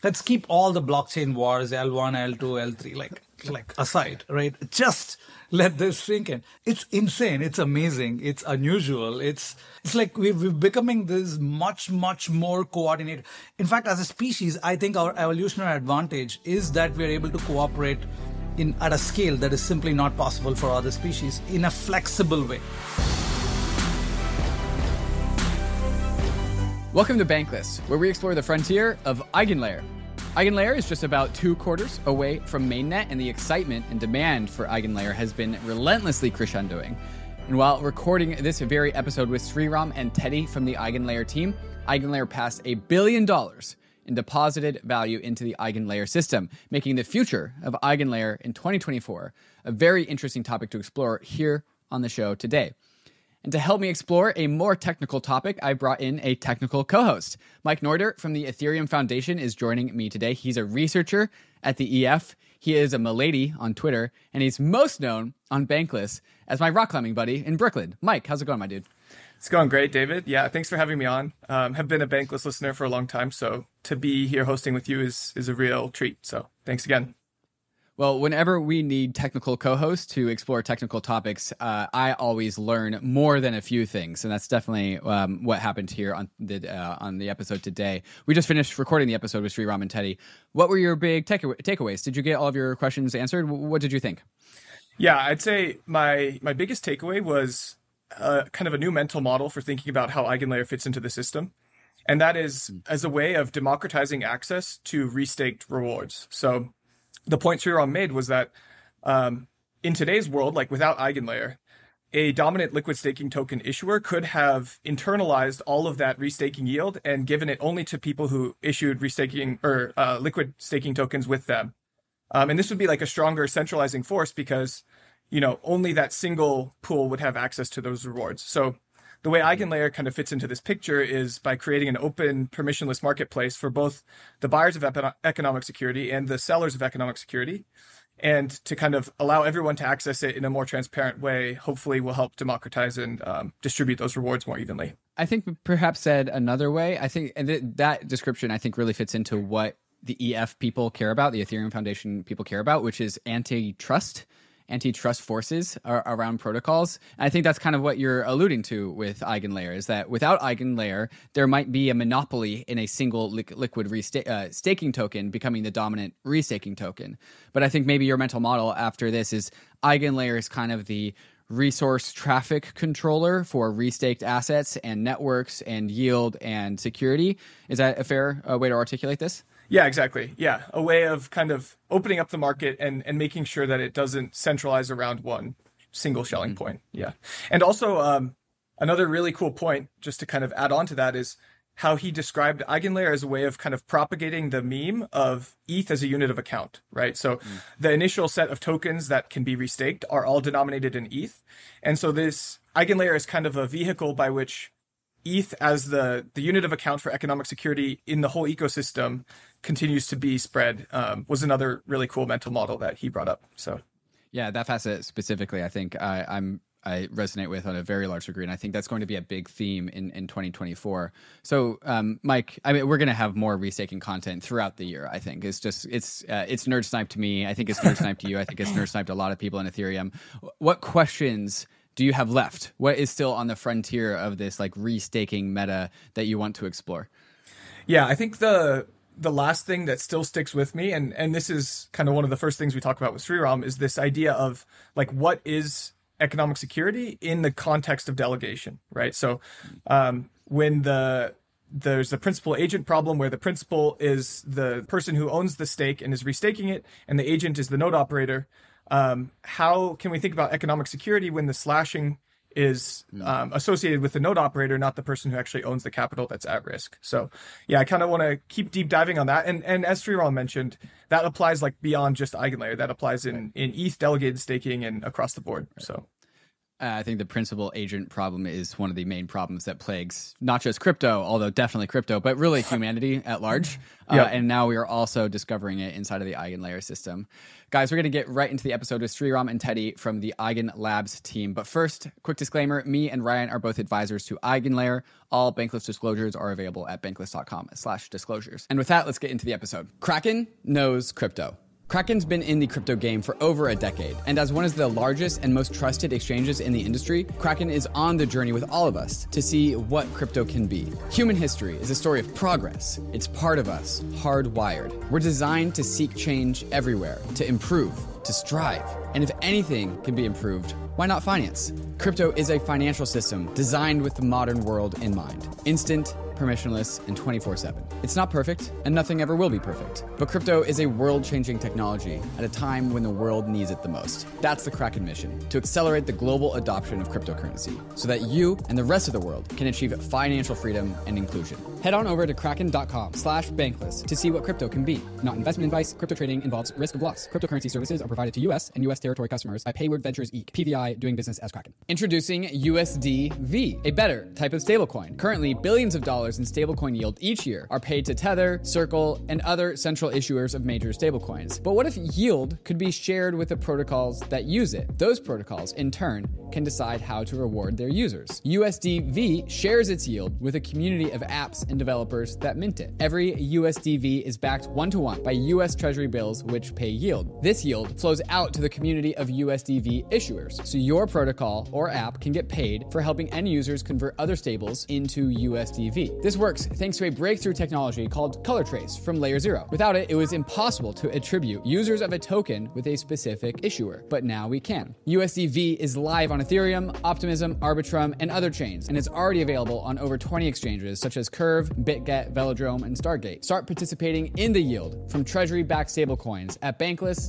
let's keep all the blockchain wars, L1, L2, L3, like aside, right? Just let this sink in. It's insane. It's amazing. It's unusual. It's like we're becoming this much more coordinated. In fact, as a species, I think our evolutionary advantage is that we're able to cooperate at a scale that is simply not possible for other species in a flexible way. Welcome to Bankless, where we explore the frontier of EigenLayer. EigenLayer is just about 2 quarters away from mainnet, and the excitement and demand for EigenLayer has been relentlessly crescendoing. And while recording this very episode with Sriram and Teddy from the EigenLayer team, EigenLayer passed $1 billion in deposited value into the EigenLayer system, making the future of EigenLayer in 2024 a very interesting topic to explore here on the show today. And to help me explore a more technical topic, I brought in a technical co-host. Mike Noordert from the Ethereum Foundation is joining me today. He's a researcher at the EF. He is a Milady on Twitter, and he's most known on Bankless as my rock climbing buddy in Brooklyn. Mike, how's it going, my dude? It's going great, David. Yeah, thanks for having me on. Have been a Bankless listener for a long time, so to be here hosting with you is a real treat. So thanks again. Well, whenever we need technical co-hosts to explore technical topics, I always learn more than a few things, and that's definitely what happened here on the episode today. We just finished recording the episode with Sriram and Teddy. What were your big takeaways? Did you get all of your questions answered? What did you think? Yeah, I'd say my biggest takeaway was kind of a new mental model for thinking about how EigenLayer fits into the system, and that is as a way of democratizing access to restaked rewards. So the point Sriram made was that in today's world, like without EigenLayer, a dominant liquid staking token issuer could have internalized all of that restaking yield and given it only to people who issued restaking or liquid staking tokens with them. And this would be like a stronger centralizing force because, only that single pool would have access to those rewards. So the way EigenLayer kind of fits into this picture is by creating an open, permissionless marketplace for both the buyers of economic security and the sellers of economic security. And to kind of allow everyone to access it in a more transparent way, hopefully will help democratize and distribute those rewards more evenly. I think perhaps said another way, I think that description, I think, really fits into what the EF people care about, the Ethereum Foundation people care about, which is antitrust forces around protocols. And I think that's kind of what you're alluding to with EigenLayer, is that without EigenLayer, there might be a monopoly in a single liquid staking token becoming the dominant restaking token. But I think maybe your mental model after this is EigenLayer is kind of the resource traffic controller for restaked assets and networks and yield and security. Is that a fair way to articulate this? Yeah, exactly. Yeah, a way of kind of opening up the market and making sure that it doesn't centralize around one single shelling point. Yeah. And also another really cool point, just to kind of add on to that, is how he described EigenLayer as a way of kind of propagating the meme of ETH as a unit of account, right? So the initial set of tokens that can be restaked are all denominated in ETH. And so this EigenLayer is kind of a vehicle by which ETH as the unit of account for economic security in the whole ecosystem continues to be spread, was another really cool mental model that he brought up. So, yeah, that facet specifically, I think I resonate with on a very large degree, and I think that's going to be a big theme in 2024. So, Mike, I mean, we're going to have more restaking content throughout the year. I think it's nerd snipe to me. I think it's nerd snipe to you. I think it's nerd snipe to a lot of people in Ethereum. What questions do you have left? What is still on the frontier of this like restaking meta that you want to explore? Yeah, I think the last thing that still sticks with me, and this is kind of one of the first things we talk about with Sriram, is this idea of like, what is economic security in the context of delegation, right? So when there's the principal agent problem where the principal is the person who owns the stake and is restaking it, and the agent is the node operator, how can we think about economic security when the slashing is associated with the node operator, not the person who actually owns the capital that's at risk? So yeah, I kind of want to keep deep diving on that. And as Sriram mentioned, that applies like beyond just EigenLayer. That applies in ETH delegated staking and across the board. So I think the principal agent problem is one of the main problems that plagues not just crypto, although definitely crypto, but really humanity at large. And now we are also discovering it inside of the EigenLayer system. Guys, we're going to get right into the episode with Sriram and Teddy from the Eigen Labs team. But first, quick disclaimer, me and Ryan are both advisors to EigenLayer. All Bankless disclosures are available at bankless.com/disclosures. And with that, let's get into the episode. Kraken knows crypto. Kraken's been in the crypto game for over a decade, and as one of the largest and most trusted exchanges in the industry, Kraken is on the journey with all of us to see what crypto can be. Human history is a story of progress. It's part of us, hardwired. We're designed to seek change everywhere, to improve, to strive. And if anything can be improved, why not finance? Crypto is a financial system designed with the modern world in mind. Instant, permissionless, and 24/7. It's not perfect, and nothing ever will be perfect. But crypto is a world-changing technology at a time when the world needs it the most. That's the Kraken mission, to accelerate the global adoption of cryptocurrency so that you and the rest of the world can achieve financial freedom and inclusion. Head on over to kraken.com/bankless to see what crypto can be. Not investment advice. Crypto trading involves risk of loss. Cryptocurrency services are provided to U.S. and U.S. territory customers by Payward Ventures Inc., PVI, doing business as Kraken. Introducing USDV, a better type of stablecoin. Currently, billions of dollars in stablecoin yield each year are paid to Tether, Circle, and other central issuers of major stablecoins. But what if yield could be shared with the protocols that use it? Those protocols, in turn, can decide how to reward their users. USDV shares its yield with a community of apps and developers that mint it. Every USDV is backed one-to-one by US Treasury bills which pay yield. This yield flows out to the community of USDV issuers, so your protocol or app can get paid for helping end users convert other stables into USDV. This works thanks to a breakthrough technology called Color Trace from Layer 0. Without it, it was impossible to attribute users of a token with a specific issuer, but now we can. USDV is live on Ethereum, Optimism, Arbitrum, and other chains, and it's already available on over 20 exchanges such as Curve, BitGet, Velodrome, and Stargate. Start participating in the yield from Treasury-backed stablecoins at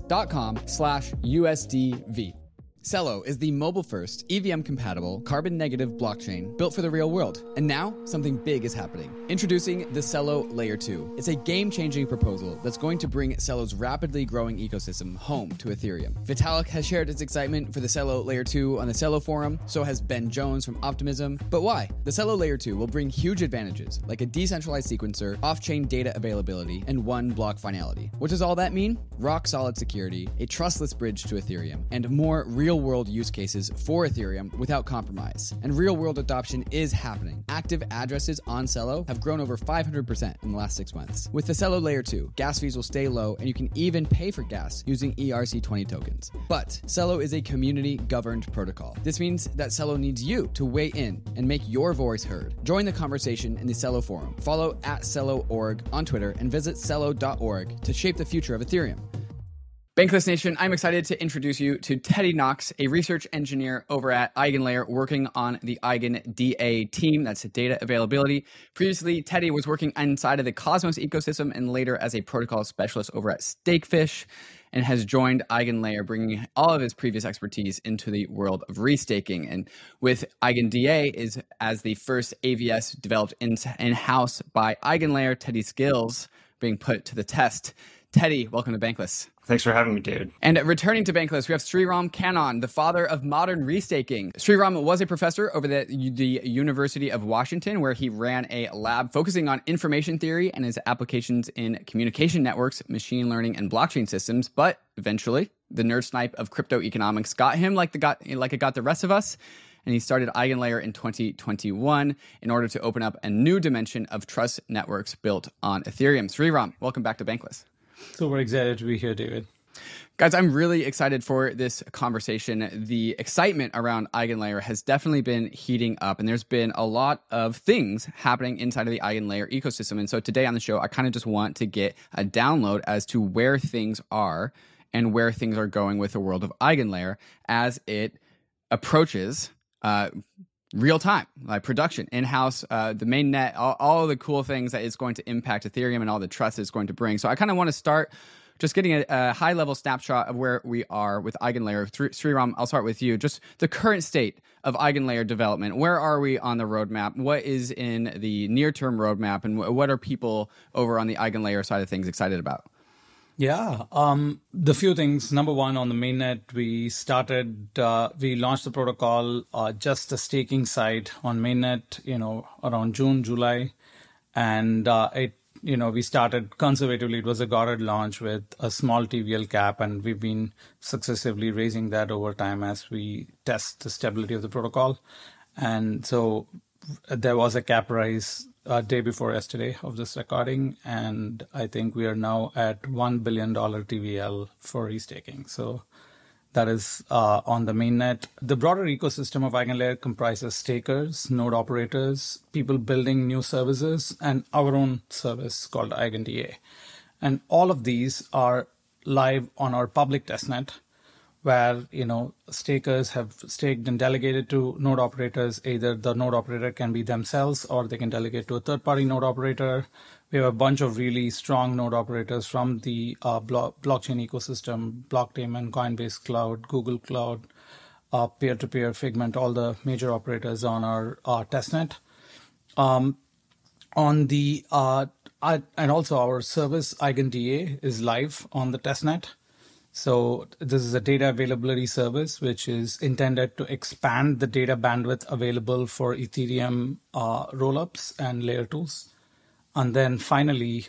bankless.com/USDV. Celo is the mobile-first, EVM-compatible, carbon-negative blockchain built for the real world. And now, something big is happening. Introducing the Celo Layer 2. It's a game-changing proposal that's going to bring Celo's rapidly growing ecosystem home to Ethereum. Vitalik has shared his excitement for the Celo Layer 2 on the Celo forum, so has Ben Jones from Optimism. But why? The Celo Layer 2 will bring huge advantages, like a decentralized sequencer, off-chain data availability, and one-block finality. What does all that mean? Rock-solid security, a trustless bridge to Ethereum, and more real-world use cases for Ethereum without compromise. And real-world adoption is happening. Active addresses on Celo have grown over 500% in the last 6 months. With the Celo Layer 2, gas fees will stay low, and you can even pay for gas using ERC20 tokens. But Celo is a community-governed protocol. This means that Celo needs you to weigh in and make your voice heard. Join the conversation in the Celo forum. Follow @Celo.org on Twitter and visit Celo.org to shape the future of Ethereum. Bankless Nation, I'm excited to introduce you to Teddy Knox, a research engineer over at EigenLayer working on the EigenDA team. That's data availability. Previously, Teddy was working inside of the Cosmos ecosystem and later as a protocol specialist over at Stakefish, and has joined EigenLayer, bringing all of his previous expertise into the world of restaking. And with EigenDA is as the first AVS developed in-house by EigenLayer, Teddy's skills being put to the test. Teddy, welcome to Bankless. Thanks for having me, David. And returning to Bankless, we have Sriram Kannan, the father of modern restaking. Sriram was a professor over the University of Washington, where he ran a lab focusing on information theory and his applications in communication networks, machine learning, and blockchain systems. But eventually, the nerd snipe of crypto economics got him like it got the rest of us. And he started EigenLayer in 2021 in order to open up a new dimension of trust networks built on Ethereum. Sriram, welcome back to Bankless. Super excited to be here, David. Guys, I'm really excited for this conversation. The excitement around EigenLayer has definitely been heating up, and there's been a lot of things happening inside of the EigenLayer ecosystem. And so today on the show, I kind of just want to get a download as to where things are and where things are going with the world of EigenLayer as it approaches real time, like production, in-house, the main net, all the cool things that is going to impact Ethereum and all the trust it's going to bring. So I kind of want to start just getting a high-level snapshot of where we are with EigenLayer. Sriram, I'll start with you. Just the current state of EigenLayer development. Where are we on the roadmap? What is in the near-term roadmap? And what are people over on the EigenLayer side of things excited about? Yeah, the few things. Number one, on the mainnet, we launched the protocol, just the staking side on mainnet, around June, July. And we started conservatively. It was a guarded launch with a small TVL cap, and we've been successively raising that over time as we test the stability of the protocol. And so there was a cap rise day before yesterday of this recording, and I think we are now at $1 billion TVL for restaking. So that is on the mainnet. The broader ecosystem of EigenLayer comprises stakers, node operators, people building new services, and our own service called EigenDA. And all of these are live on our public testnet, where stakers have staked and delegated to node operators. Either the node operator can be themselves, or they can delegate to a third-party node operator. We have a bunch of really strong node operators from the blockchain ecosystem: Blockdaemon, Coinbase Cloud, Google Cloud, peer-to-peer, Figment, all the major operators on our testnet. And also our service EigenDA is live on the testnet. So this is a data availability service, which is intended to expand the data bandwidth available for Ethereum rollups and layer 2s. And then finally,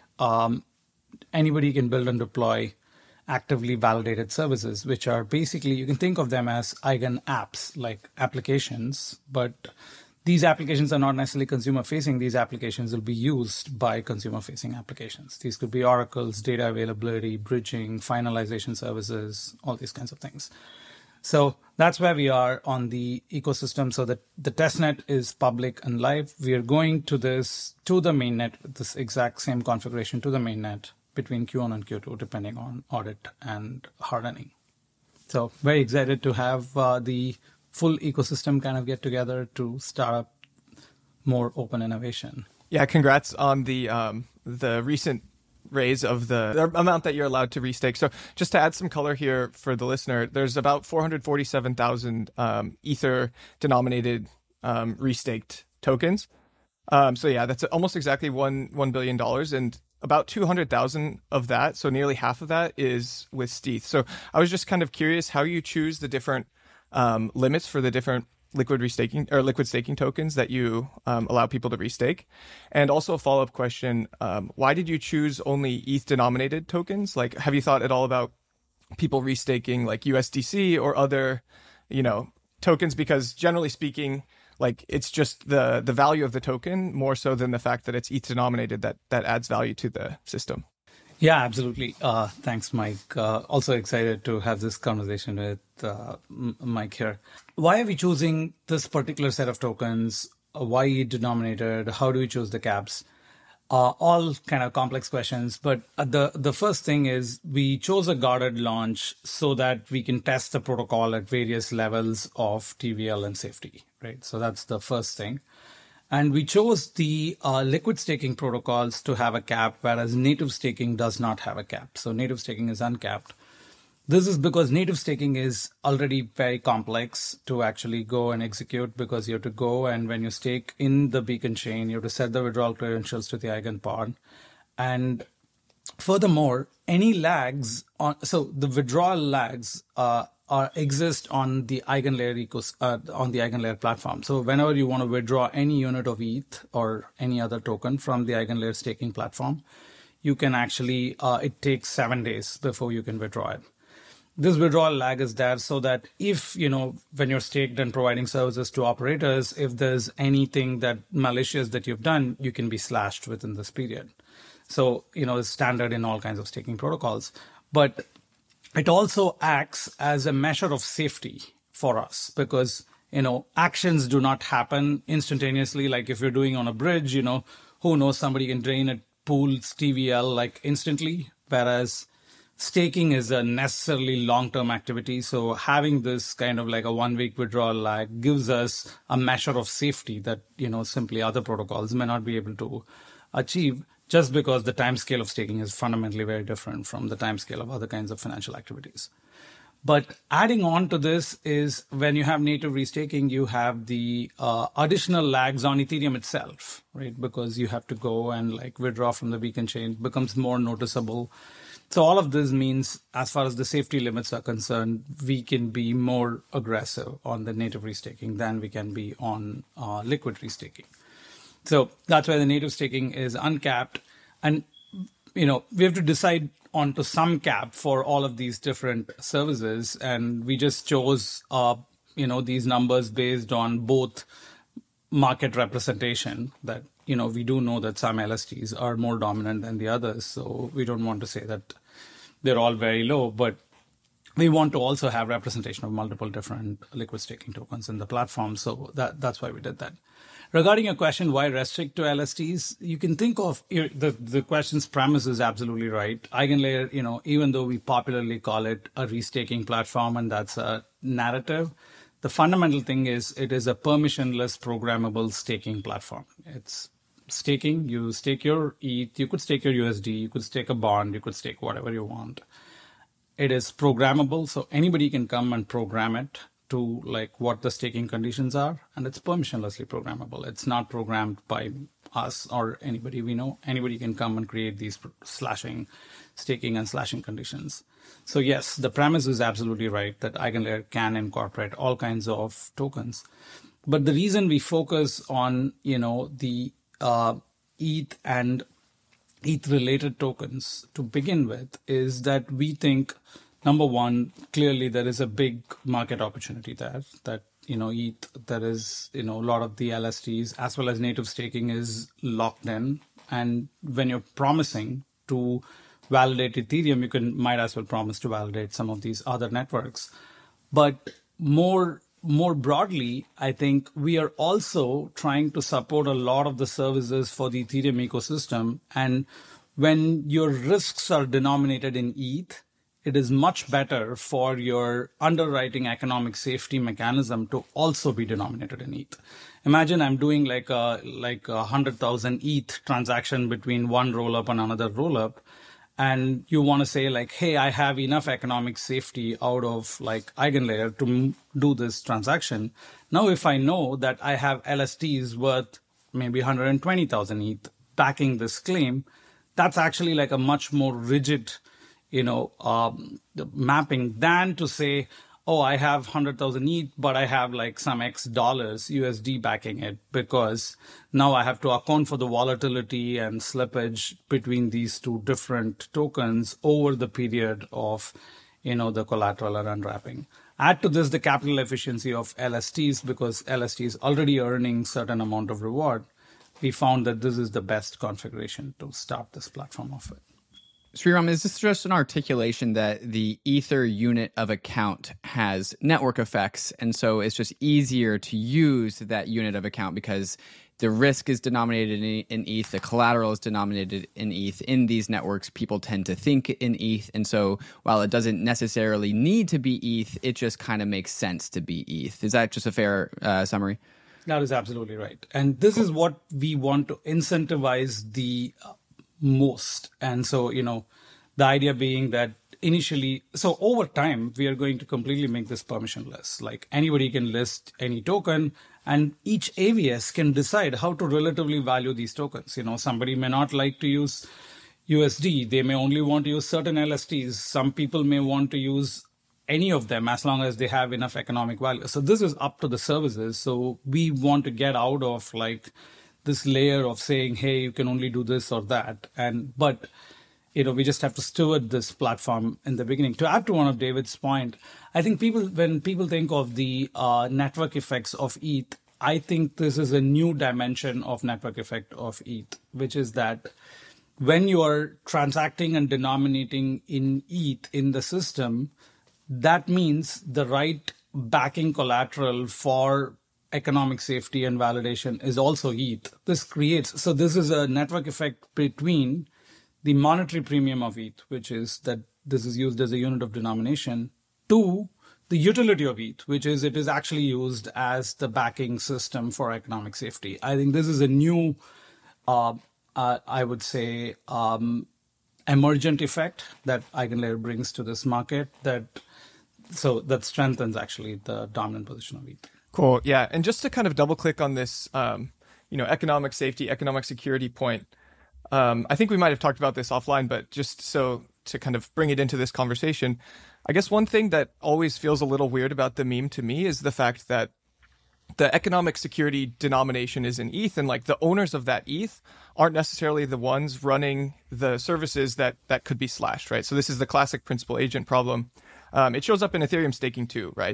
anybody can build and deploy actively validated services, which are basically, you can think of them as Eigen apps, like applications, but these applications are not necessarily consumer-facing. These applications will be used by consumer-facing applications. These could be oracles, data availability, bridging, finalization services, all these kinds of things. So that's where we are on the ecosystem. So that the testnet is public and live. We are going to the mainnet, this exact same configuration to the mainnet between Q1 and Q2, depending on audit and hardening. So very excited to have the full ecosystem kind of get together to start up more open innovation. Yeah, congrats on the recent raise of the amount that you're allowed to restake. So just to add some color here for the listener, there's about 447,000 Ether denominated restaked tokens. So yeah, that's almost exactly $1 billion, and about 200,000 of that, so nearly half of that, is with Steth. So I was just kind of curious how you choose the different limits for the different liquid staking tokens that you allow people to restake. And also a follow-up question, why did you choose only ETH denominated tokens? Like, have you thought at all about people restaking like USDC or other, tokens? Because generally speaking, like, it's just the value of the token more so than the fact that it's ETH denominated that adds value to the system. Yeah, absolutely. Thanks, Mike. Also excited to have this conversation with Mike here. Why are we choosing this particular set of tokens? Why ETH denominated? How do we choose the caps? All kind of complex questions. But the first thing is we chose a guarded launch so that we can test the protocol at various levels of TVL and safety, right? So that's the first thing. And we chose the liquid staking protocols to have a cap, whereas native staking does not have a cap. So native staking is uncapped. This is because native staking is already very complex to actually go and execute, because you have to go, and when you stake in the beacon chain, you have to set the withdrawal credentials to the eigenpod. And furthermore, any lags so the withdrawal lags exist on the EigenLayer on the EigenLayer platform. So whenever you want to withdraw any unit of ETH or any other token from the EigenLayer staking platform, you can actually, it takes 7 days before you can withdraw it. This withdrawal lag is there so that if, when you're staked and providing services to operators, if there's anything that malicious that you've done, you can be slashed within this period. So, it's standard in all kinds of staking protocols. But it also acts as a measure of safety for us because, actions do not happen instantaneously. Like if you're doing on a bridge, who knows, somebody can drain a pool's TVL like instantly, whereas staking is a necessarily long-term activity. So having this kind of like a 1 week withdrawal lag gives us a measure of safety that, simply other protocols may not be able to achieve, just because the time scale of staking is fundamentally very different from the time scale of other kinds of financial activities. But adding on to this is when you have native restaking, you have the additional lags on Ethereum itself, right? Because you have to go and like withdraw from the beacon chain. It becomes more noticeable. So all of this means, as far as the safety limits are concerned, we can be more aggressive on the native restaking than we can be on liquid restaking. So that's why the native staking is uncapped. And, we have to decide onto some cap for all of these different services. And we just chose, these numbers based on both market representation that, we do know that some LSTs are more dominant than the others. So we don't want to say that they're all very low, but we want to also have representation of multiple different liquid staking tokens in the platform. So that's why we did that. Regarding your question, why restrict to LSTs? You can think of the question's premise is absolutely right. Eigenlayer, even though we popularly call it a restaking platform, and that's a narrative, the fundamental thing is it is a permissionless programmable staking platform. It's staking. You stake your ETH, you could stake your USD, you could stake a bond, you could stake whatever you want. It is programmable, so anybody can come and program it to like what the staking conditions are, and it's permissionlessly programmable. It's not programmed by us or anybody we know. Anybody can come and create these staking and slashing conditions. So yes, the premise is absolutely right that Eigenlayer can incorporate all kinds of tokens. But the reason we focus on, the ETH and ETH-related tokens to begin with is that we think, number one, clearly there is a big market opportunity there. That, ETH, there is, a lot of the LSTs as well as native staking is locked in. And when you're promising to validate Ethereum, you might as well promise to validate some of these other networks. But more broadly, I think we are also trying to support a lot of the services for the Ethereum ecosystem. And when your risks are denominated in ETH, it is much better for your underwriting economic safety mechanism to also be denominated in ETH. Imagine I'm doing like a 100,000 ETH transaction between one rollup and another rollup. And you want to say like, hey, I have enough economic safety out of like Eigenlayer to do this transaction. Now, if I know that I have LSTs worth maybe 120,000 ETH backing this claim, that's actually like a much more rigid, mapping than to say, oh, I have 100,000 ETH, but I have like some X dollars USD backing it, because now I have to account for the volatility and slippage between these two different tokens over the period of, the collateral or unwrapping. Add to this the capital efficiency of LSTs, because LST is already earning certain amount of reward. We found that this is the best configuration to start this platform off with. Sriram, is this just an articulation that the Ether unit of account has network effects, and so it's just easier to use that unit of account because the risk is denominated in ETH, the collateral is denominated in ETH. In these networks, people tend to think in ETH, and so while it doesn't necessarily need to be ETH, it just kind of makes sense to be ETH. Is that just a fair summary? That is absolutely right. And this is what we want to incentivize the most. And so, the idea being that initially, so over time, we are going to completely make this permissionless. Like anybody can list any token, and each AVS can decide how to relatively value these tokens. Somebody may not like to use USD. They may only want to use certain LSTs. Some people may want to use any of them as long as they have enough economic value. So this is up to the services. So we want to get out of like this layer of saying, hey, you can only do this or that. But we just have to steward this platform in the beginning. To add to one of David's point, I think when people think of the network effects of ETH, I think this is a new dimension of network effect of ETH, which is that when you are transacting and denominating in ETH in the system, that means the right backing collateral for economic safety and validation is also ETH. This is a network effect between the monetary premium of ETH, which is that this is used as a unit of denomination, to the utility of ETH, which is it is actually used as the backing system for economic safety. I think this is a new, I would say, emergent effect that Eigenlayer brings to this market that strengthens actually the dominant position of ETH. Cool. Yeah. And just to kind of double click on this, economic safety, economic security point, I think we might have talked about this offline, but just so to kind of bring it into this conversation, I guess one thing that always feels a little weird about the meme to me is the fact that the economic security denomination is in ETH, and like the owners of that ETH aren't necessarily the ones running the services that could be slashed, right? So this is the classic principal agent problem. It shows up in Ethereum staking too, right?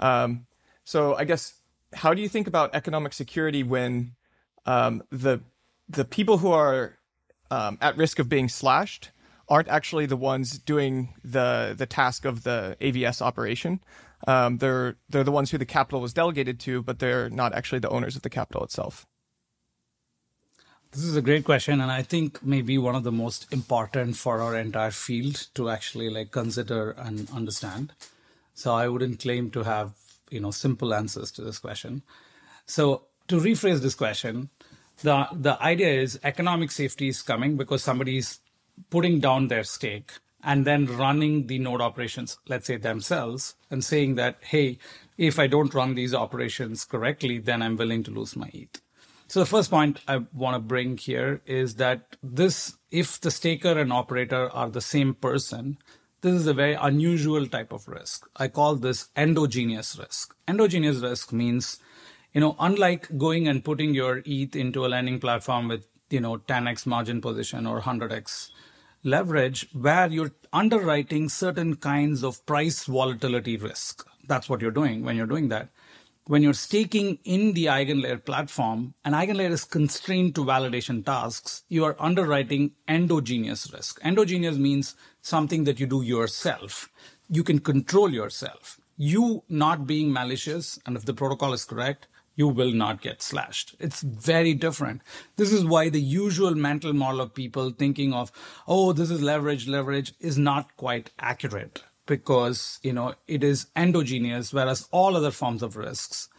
So I guess, how do you think about economic security when the people who are at risk of being slashed aren't actually the ones doing the task of the AVS operation? They're the ones who the capital was delegated to, but they're not actually the owners of the capital itself. This is a great question, and I think maybe one of the most important for our entire field to actually like consider and understand. So I wouldn't claim to have, simple answers to this question. So to rephrase this question, the idea is economic safety is coming because somebody's putting down their stake and then running the node operations, let's say themselves, and saying that, hey, if I don't run these operations correctly, then I'm willing to lose my ETH. So the first point I want to bring here is that if the staker and operator are the same person, this is a very unusual type of risk. I call this endogenous risk. Endogenous risk means, unlike going and putting your ETH into a lending platform with, 10x margin position or 100x leverage, where you're underwriting certain kinds of price volatility risk. That's what you're doing when you're doing that. When you're staking in the EigenLayer platform, and EigenLayer is constrained to validation tasks, you are underwriting endogenous risk. Endogenous means something that you do yourself. You can control yourself. You not being malicious, and if the protocol is correct, you will not get slashed. It's very different. This is why the usual mental model of people thinking of, this is leverage is not quite accurate. Because, it is endogenous, whereas all other forms of risks,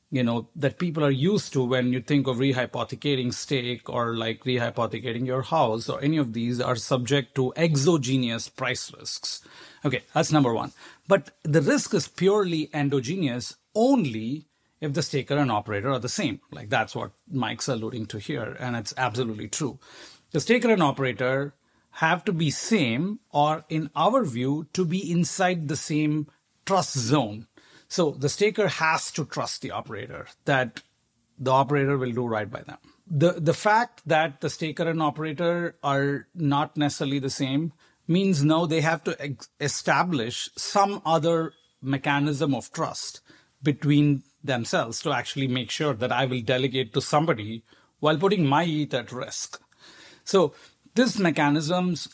that people are used to when you think of rehypothecating stake or like rehypothecating your house or any of these are subject to exogenous price risks. Okay, that's number one. But the risk is purely endogenous only if the staker and operator are the same. Like that's what Mike's alluding to here, and it's absolutely true. The staker and operator have to be same, or in our view, to be inside the same trust zone. So the staker has to trust the operator that the operator will do right by them. The fact that the staker and operator are not necessarily the same means now they have to establish some other mechanism of trust between themselves to actually make sure that I will delegate to somebody while putting my ETH at risk. So these mechanisms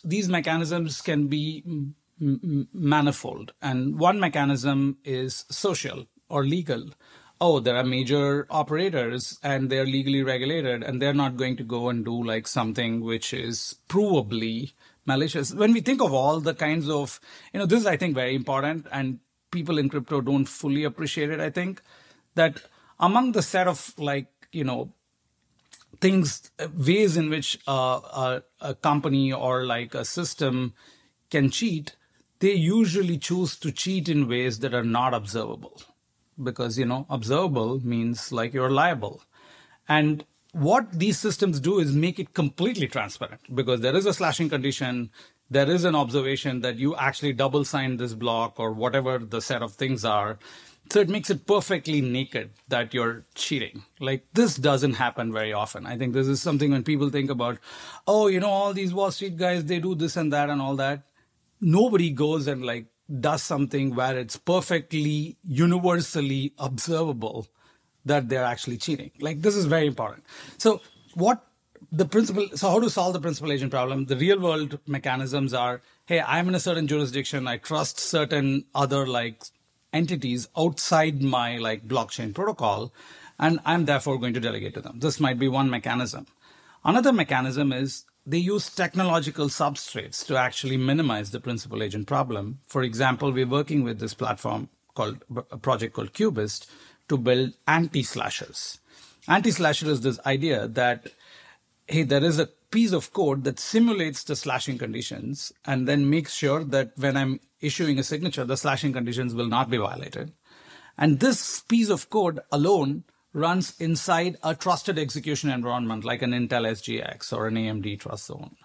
can be manifold. And one mechanism is social or legal. There are major operators and they're legally regulated and they're not going to go and do like something which is provably malicious. When we think of all the kinds of, this is, I think, very important and people in crypto don't fully appreciate it, I think, that among the set of things, ways in which a company or like a system can cheat, they usually choose to cheat in ways that are not observable. Because, observable means like you're liable. And what these systems do is make it completely transparent because there is a slashing condition, there is an observation that you actually double signed this block or whatever the set of things are. So it makes it perfectly naked that you're cheating. Like this doesn't happen very often. I think this is something when people think about, all these Wall Street guys, they do this and that and all that. Nobody goes and like does something where it's perfectly universally observable that they're actually cheating. Like this is very important. So how to solve the principal agent problem? The real world mechanisms are, hey, I'm in a certain jurisdiction. I trust certain other like entities outside my like blockchain protocol, and I'm therefore going to delegate to them. This might be one mechanism. Another mechanism is they use technological substrates to actually minimize the principal agent problem. For example, we're working with this platform a project called Cubist to build anti-slashers. Anti-slasher is this idea that, hey, there is a piece of code that simulates the slashing conditions and then makes sure that when I'm issuing a signature, the slashing conditions will not be violated. And this piece of code alone runs inside a trusted execution environment like an Intel SGX or an AMD Trust Zone.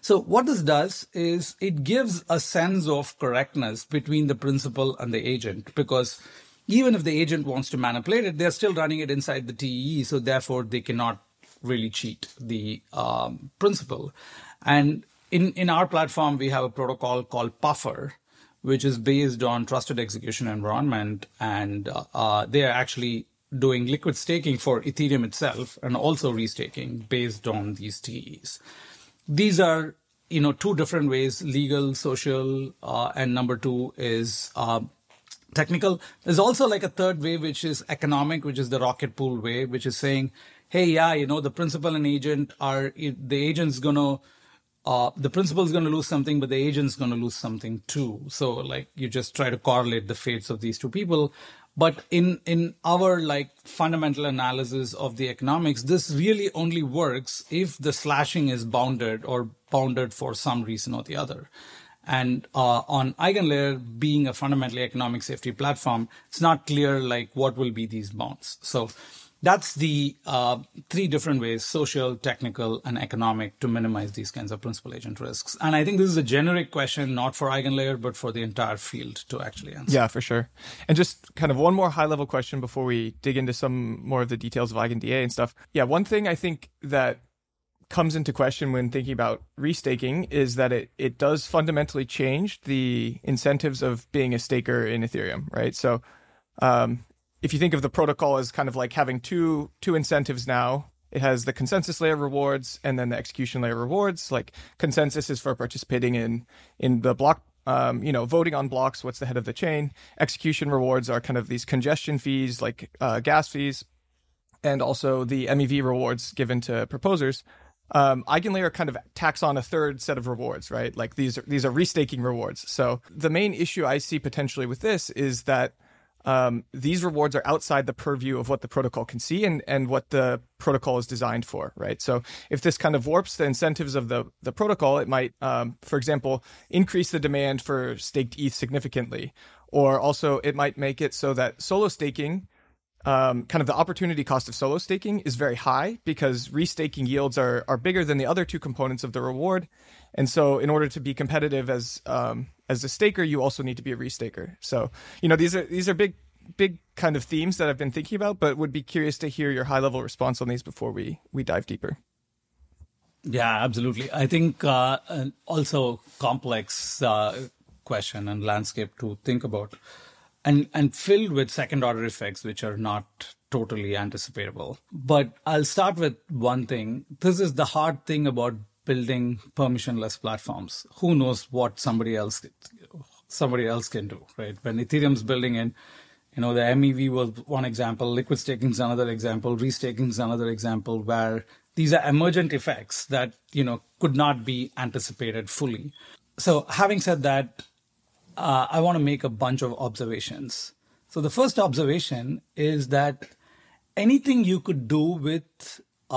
So what this does is it gives a sense of correctness between the principal and the agent, because even if the agent wants to manipulate it, they're still running it inside the TEE. So therefore, they cannot really cheat the principal. And in our platform, we have a protocol called Puffer, which is based on trusted execution environment. And they are actually doing liquid staking for Ethereum itself and also restaking based on these TEs. These are, two different ways: legal, social, and number two is technical. There's also like a third way, which is economic, which is the rocket pool way, which is saying, hey, yeah, the principal and agent the principal is going to lose something, but the agent's going to lose something too. So like you just try to correlate the fates of these two people. But in our like fundamental analysis of the economics, this really only works if the slashing is bounded for some reason or the other. And on EigenLayer, being a fundamentally economic safety platform, it's not clear like what will be these bounds. So that's the three different ways: social, technical, and economic, to minimize these kinds of principal agent risks. And I think this is a generic question, not for EigenLayer, but for the entire field to actually answer. Yeah, for sure. And just kind of one more high level question before we dig into some more of the details of EigenDA and stuff. Yeah, one thing I think that comes into question when thinking about restaking is that it does fundamentally change the incentives of being a staker in Ethereum, right? So if you think of the protocol as kind of like having two incentives now, it has the consensus layer rewards and then the execution layer rewards. Like consensus is for participating in the block, voting on blocks, what's the head of the chain. Execution rewards are kind of these congestion fees, like gas fees, and also the MEV rewards given to proposers. EigenLayer kind of tacks on a third set of rewards, right? Like these are restaking rewards. So the main issue I see potentially with this is that these rewards are outside the purview of what the protocol can see and what the protocol is designed for, right? So if this kind of warps the incentives of the protocol, it might, for example, increase the demand for staked ETH significantly, or also it might make it so that solo staking, kind of the opportunity cost of solo staking is very high because restaking yields are bigger than the other two components of the reward. And so in order to be competitive as a staker, you also need to be a restaker. So, these are big kind of themes that I've been thinking about, but would be curious to hear your high level response on these before we dive deeper. Yeah, absolutely. I think also complex question and landscape to think about. And filled with second order effects, which are not totally anticipatable. But I'll start with one thing. This is the hard thing about building permissionless platforms. Who knows what somebody else can do, right? When Ethereum's building in, the MEV was one example, liquid staking is another example, restaking is another example, where these are emergent effects that, could not be anticipated fully. So having said that, I want to make a bunch of observations. So the first observation is that anything you could do with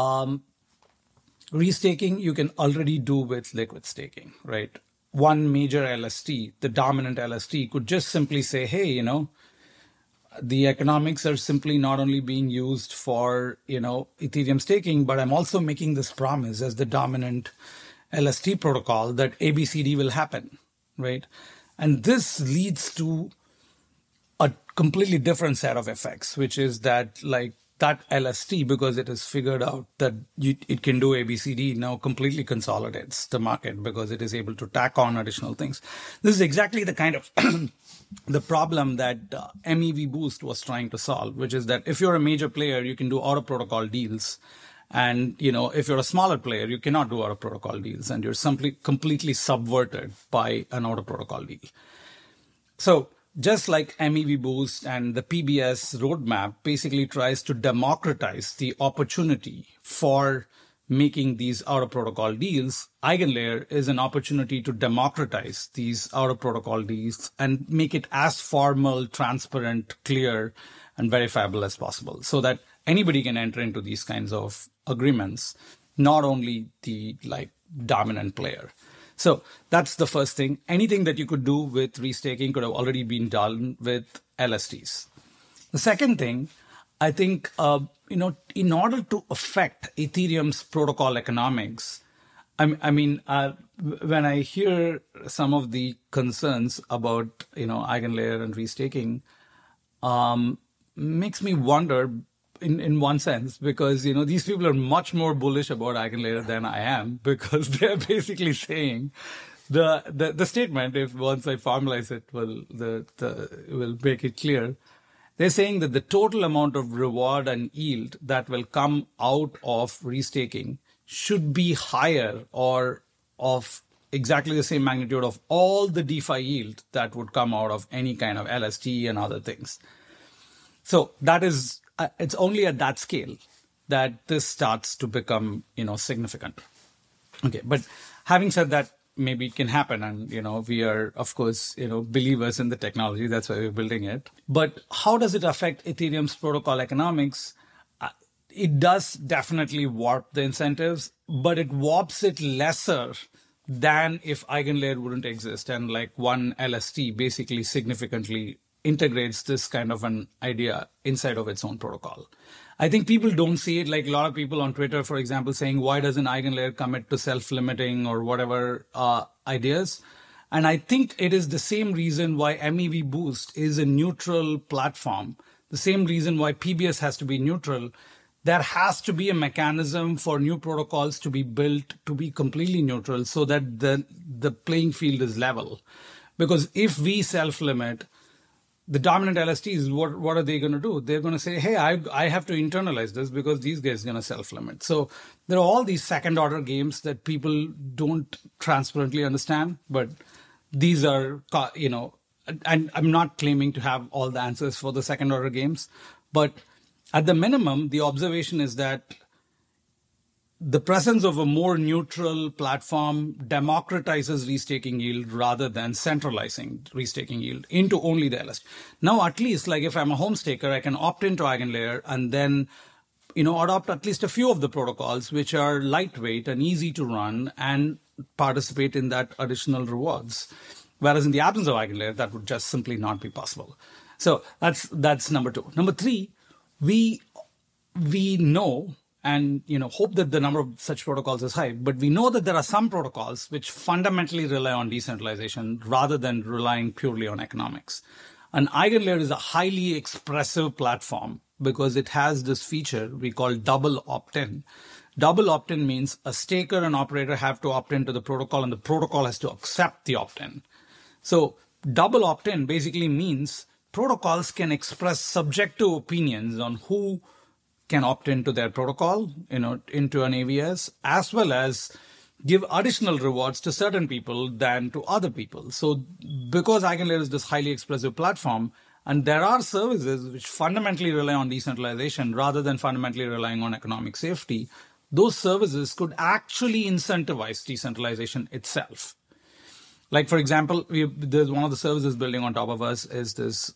restaking, you can already do with liquid staking, right? One major LST, the dominant LST, could just simply say, hey, the economics are simply not only being used for, Ethereum staking, but I'm also making this promise as the dominant LST protocol that ABCD will happen, right? And this leads to a completely different set of effects, which is that like that LST, because it has figured out that it can do ABCD, now completely consolidates the market because it is able to tack on additional things. This is exactly the kind of the problem that MEV Boost was trying to solve, which is that if you're a major player, you can do out-of-protocol deals. And, if you're a smaller player, you cannot do out-of-protocol deals, and you're simply completely subverted by an out-of-protocol deal. So just like MEV Boost and the PBS roadmap basically tries to democratize the opportunity for making these out-of-protocol deals, EigenLayer is an opportunity to democratize these out-of-protocol deals and make it as formal, transparent, clear, and verifiable as possible, so that anybody can enter into these kinds of agreements, not only the dominant player. So that's the first thing. Anything that you could do with restaking could have already been done with LSTs. The second thing, I think, in order to affect Ethereum's protocol economics, When I hear some of the concerns about, eigenlayer and restaking, makes me wonder in one sense, because, these people are much more bullish about eigenlayer than I am, because they're basically saying the statement, if once I formalize it, will make it clear. They're saying that the total amount of reward and yield that will come out of restaking should be higher or of exactly the same magnitude of all the DeFi yield that would come out of any kind of LST and other things. So that is, it's only at that scale that this starts to become, significant. Okay, but having said that, maybe it can happen. And, we are, of course, believers in the technology. That's why we're building it. But how does it affect Ethereum's protocol economics? It does definitely warp the incentives, but it warps it lesser than if eigenlayer wouldn't exist. And like one LST basically significantly integrates this kind of an idea inside of its own protocol. I think people don't see it, like a lot of people on Twitter, for example, saying, why doesn't eigenlayer commit to self-limiting or whatever ideas? And I think it is the same reason why MEV Boost is a neutral platform, the same reason why PBS has to be neutral. There has to be a mechanism for new protocols to be built to be completely neutral so that the playing field is level. Because if we self-limit, the dominant LSTs, what are they going to do? They're going to say, hey, I have to internalize this because these guys are going to self-limit. So there are all these second-order games that people don't transparently understand. But these are, and I'm not claiming to have all the answers for the second-order games. But at the minimum, the observation is that the presence of a more neutral platform democratizes restaking yield rather than centralizing restaking yield into only the LST. Now, at least, like if I'm a home staker, I can opt into eigenlayer and then, adopt at least a few of the protocols which are lightweight and easy to run and participate in that additional rewards. Whereas in the absence of eigenlayer, that would just simply not be possible. So that's number two. Number three, we know and hope that the number of such protocols is high, but we know that there are some protocols which fundamentally rely on decentralization rather than relying purely on economics. And eigenlayer is a highly expressive platform because it has this feature we call double opt-in. Double opt-in means a staker and operator have to opt into the protocol and the protocol has to accept the opt-in. So double opt-in basically means protocols can express subjective opinions on who can opt into their protocol, into an AVS, as well as give additional rewards to certain people than to other people. So because eigenlayer is this highly expressive platform, and there are services which fundamentally rely on decentralization rather than fundamentally relying on economic safety, those services could actually incentivize decentralization itself. Like, for example, there's one of the services building on top of us is this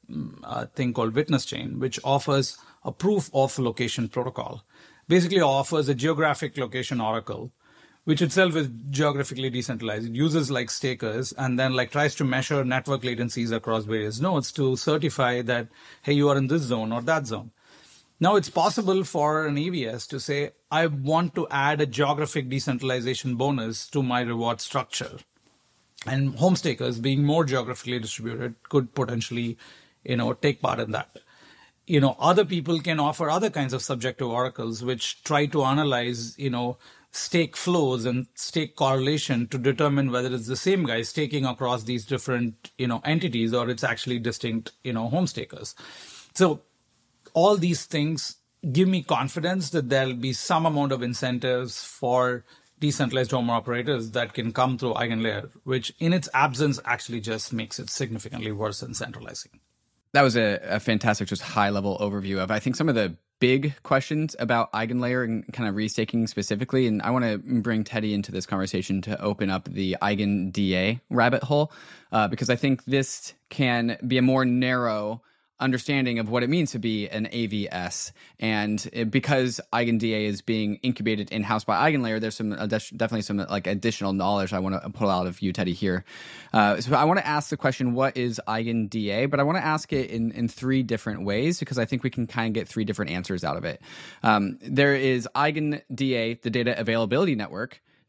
thing called Witness Chain, which offers a proof of location protocol. Basically offers a geographic location oracle, which itself is geographically decentralized. It uses like stakers and then tries to measure network latencies across various nodes to certify that, hey, you are in this zone or that zone. Now it's possible for an AVS to say, I want to add a geographic decentralization bonus to my reward structure. And home stakers, being more geographically distributed, could potentially, take part in that. Other people can offer other kinds of subjective oracles, which try to analyze, stake flows and stake correlation to determine whether it's the same guy staking across these different, entities or it's actually distinct, home stakers. So all these things give me confidence that there'll be some amount of incentives for decentralized home operators that can come through eigenlayer, which in its absence actually just makes it significantly worse than centralizing. That was a fantastic, just high-level overview of, I think, some of the big questions about eigenlayer and kind of restaking specifically. And I want to bring Teddy into this conversation to open up the EigenDA rabbit hole, because I think this can be a more narrow understanding of what it means to be an AVS. And because EigenDA is being incubated in-house by EigenLayer, there's some definitely some additional knowledge I want to pull out of you, Teddy, here. So I want to ask the question, what is EigenDA? But I want to ask it in three different ways, because I think we can kind of get three different answers out of it. There is EigenDA, the data availability network.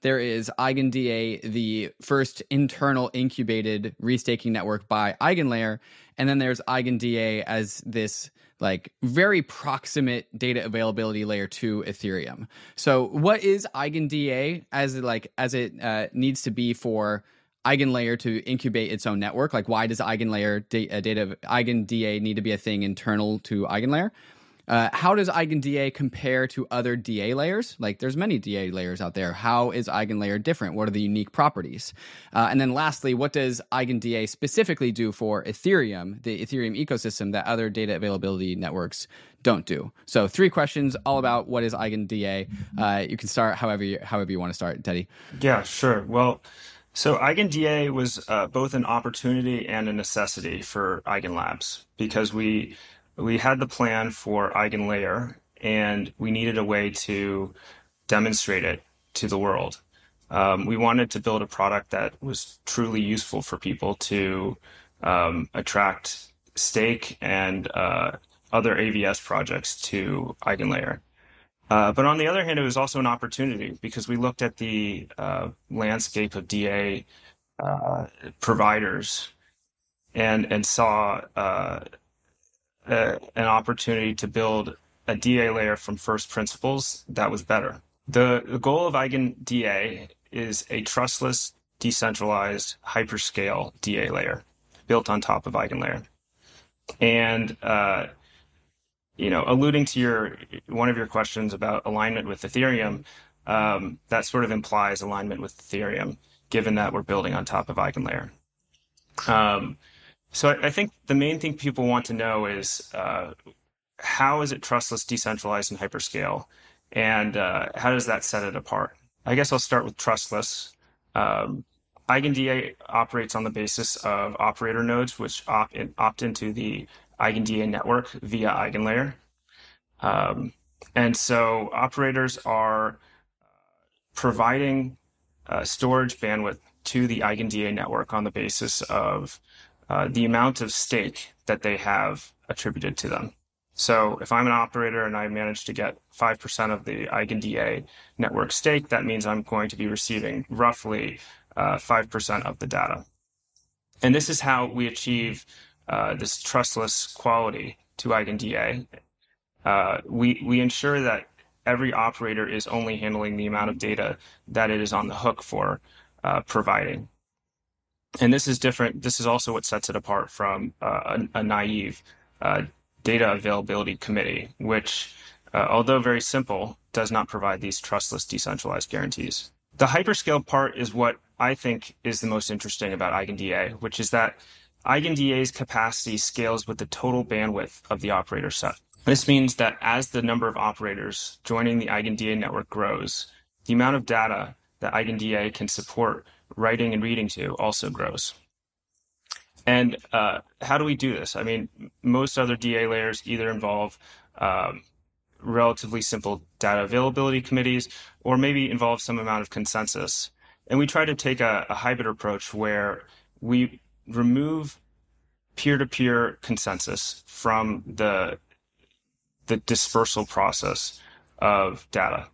there is EigenDA, the first internal incubated restaking network by EigenLayer, and then there's EigenDA as this like very proximate data availability layer to Ethereum. So what is EigenDA as it needs to be for EigenLayer to incubate its own network? Like, why does EigenDA need to be a thing internal to EigenLayer? How does EigenDA compare to other DA layers? Like, there's many DA layers out there. How is EigenLayer different? What are the unique properties? And then lastly, what does EigenDA specifically do for Ethereum, the Ethereum ecosystem, that other data availability networks don't do? So 3 questions all about what is EigenDA. You can start however you want to start, Teddy. Yeah, sure. Well, so EigenDA was both an opportunity and a necessity for EigenLabs, because we had the plan for EigenLayer, and we needed a way to demonstrate it to the world. We wanted to build a product that was truly useful for people to attract stake and other AVS projects to EigenLayer. But on the other hand, it was also an opportunity, because we looked at the landscape of DA providers and saw an opportunity to build a DA layer from first principles that was better. The goal of EigenDA is a trustless, decentralized, hyperscale DA layer built on top of EigenLayer. And alluding to one of your questions about alignment with Ethereum, that sort of implies alignment with Ethereum, given that we're building on top of EigenLayer. So I think the main thing people want to know is how is it trustless, decentralized, and hyperscale? And how does that set it apart? I guess I'll start with trustless. EigenDA operates on the basis of operator nodes, which opt into the EigenDA network via EigenLayer. And so operators are providing storage bandwidth to the EigenDA network on the basis of the amount of stake that they have attributed to them. So if I'm an operator and I manage to get 5% of the EigenDA network stake, that means I'm going to be receiving roughly 5% of the data. And this is how we achieve this trustless quality to EigenDA. We ensure that every operator is only handling the amount of data that it is on the hook for providing. And this is different. This is also what sets it apart from a naive data availability committee, which, although very simple, does not provide these trustless, decentralized guarantees. The hyperscale part is what I think is the most interesting about EigenDA, which is that EigenDA's capacity scales with the total bandwidth of the operator set. This means that as the number of operators joining the EigenDA network grows, the amount of data that EigenDA can support writing and reading to also grows. And how do we do this? I mean, most other DA layers either involve relatively simple data availability committees, or maybe involve some amount of consensus. And we try to take a hybrid approach where we remove peer-to-peer consensus from the dispersal process of data.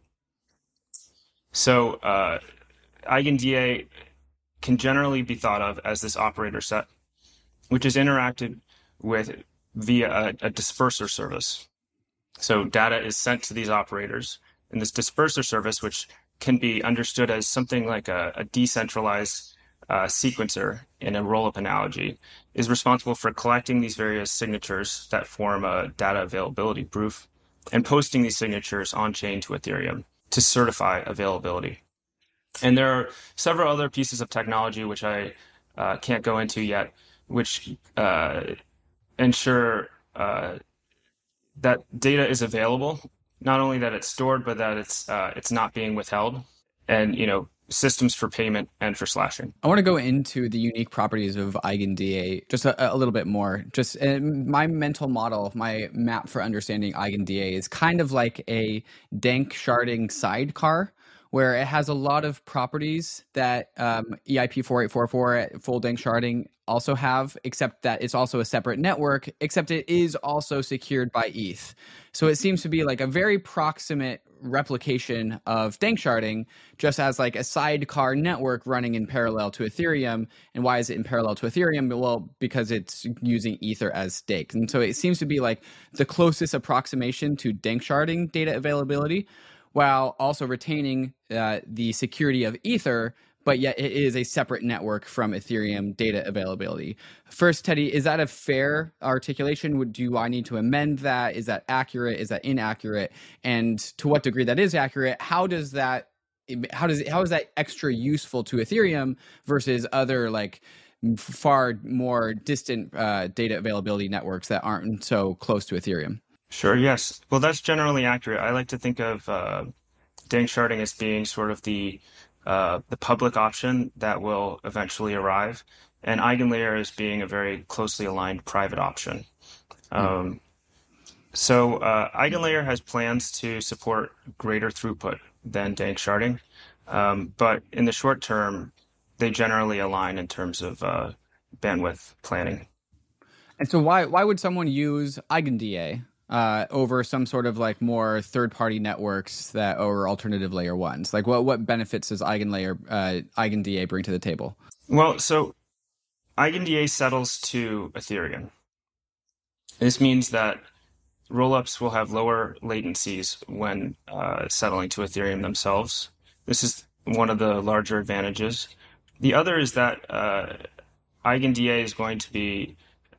So EigenDA can generally be thought of as this operator set, which is interacted with via a disperser service. So data is sent to these operators, and this disperser service, which can be understood as something like a decentralized sequencer in a roll-up analogy, is responsible for collecting these various signatures that form a data availability proof and posting these signatures on-chain to Ethereum to certify availability. And there are several other pieces of technology which I can't go into yet, which ensure that data is available, not only that it's stored, but that it's not being withheld, and systems for payment and for slashing. I want to go into the unique properties of EigenDA just a little bit more. Just my mental model, my map for understanding EigenDA is kind of like a dank sharding sidecar, where it has a lot of properties that EIP 4844 full dank sharding also have, except that it's also a separate network, except it is also secured by ETH. So it seems to be like a very proximate replication of dank sharding just as like a sidecar network running in parallel to Ethereum. And why is it in parallel to Ethereum? Well, because it's using Ether as stake. And so it seems to be like the closest approximation to dank sharding data availability, while also retaining the security of Ether, but yet it is a separate network from Ethereum data availability. First, Teddy, is that a fair articulation? Do I need to amend that? Is that accurate? Is that inaccurate? And to what degree that is accurate, how is that extra useful to Ethereum versus other like far more distant data availability networks that aren't so close to Ethereum? Sure, yes. Well, that's generally accurate. I like to think of dank sharding as being sort of the public option that will eventually arrive, and EigenLayer as being a very closely aligned private option. So EigenLayer has plans to support greater throughput than dank sharding, but in the short term, they generally align in terms of bandwidth planning. And so why would someone use EigenDA over some sort of like more third-party networks that or alternative layer ones? Like what benefits does EigenDA bring to the table? Well, so EigenDA settles to Ethereum. This means that rollups will have lower latencies when settling to Ethereum themselves. This is one of the larger advantages. The other is that EigenDA is going to be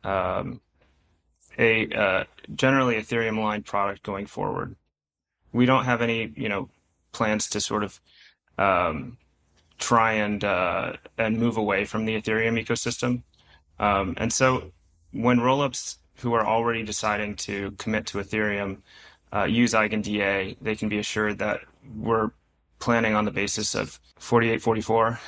a generally Ethereum aligned product going forward. We don't have any, plans to sort of try and move away from the Ethereum ecosystem. And so when rollups who are already deciding to commit to Ethereum use EigenDA, they can be assured that we're planning on the basis of 4844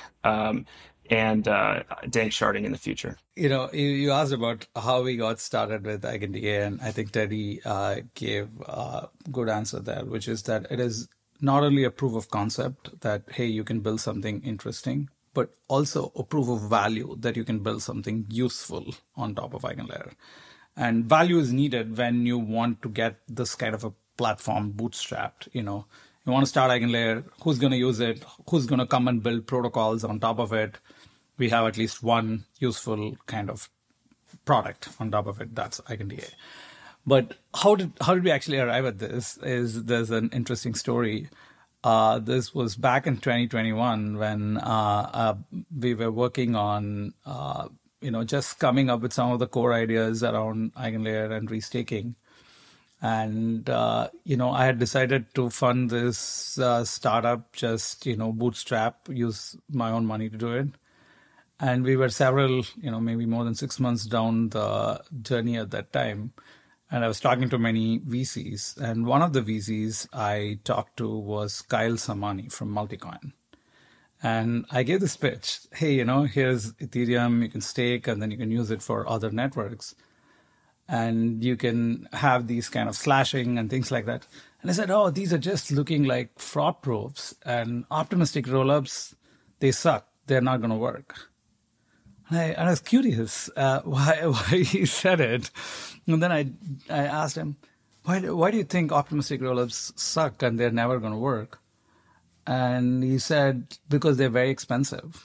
and dank sharding in the future. You asked about how we got started with EigenDA, and I think Teddy gave a good answer there, which is that it is not only a proof of concept that, hey, you can build something interesting, but also a proof of value that you can build something useful on top of EigenLayer. And value is needed when you want to get this kind of a platform bootstrapped. You want to start EigenLayer, who's going to use it, who's going to come and build protocols on top of it. We have at least one useful kind of product on top of it. That's EigenDA. But how did we actually arrive at this? There's an interesting story. This was back in 2021 when we were working on just coming up with some of the core ideas around EigenLayer and restaking. And, I had decided to fund this startup, just, bootstrap, use my own money to do it. And we were several, maybe more than 6 months down the journey at that time. And I was talking to many VCs. And one of the VCs I talked to was Kyle Samani from Multicoin. And I gave this pitch. Hey, here's Ethereum, you can stake, and then you can use it for other networks. And you can have these kind of slashing and things like that. And I said, oh, these are just looking like fraud proofs. And optimistic rollups, they suck. They're not going to work. And I was curious why he said it. And then I asked him, why do you think optimistic rollups suck and they're never going to work? And he said, because they're very expensive.